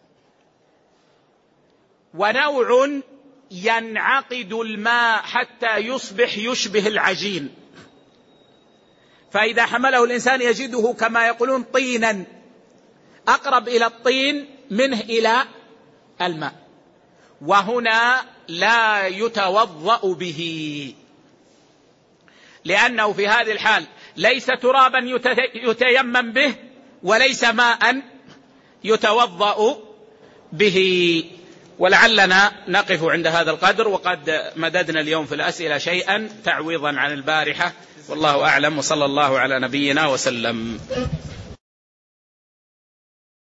ونوع ينعقد الماء حتى يصبح يشبه العجين، فإذا حمله الإنسان يجده كما يقولون طينا، أقرب إلى الطين منه إلى الماء، وهنا لا يتوضأ به، لأنه في هذه الحال ليس ترابا يتيمم به وليس ماء يتوضأ به. ولعلنا نقف عند هذا القدر، وقد مددنا اليوم في الأسئلة شيئا تعويضا عن البارحة، والله أعلم، وصلى الله على نبينا وسلم.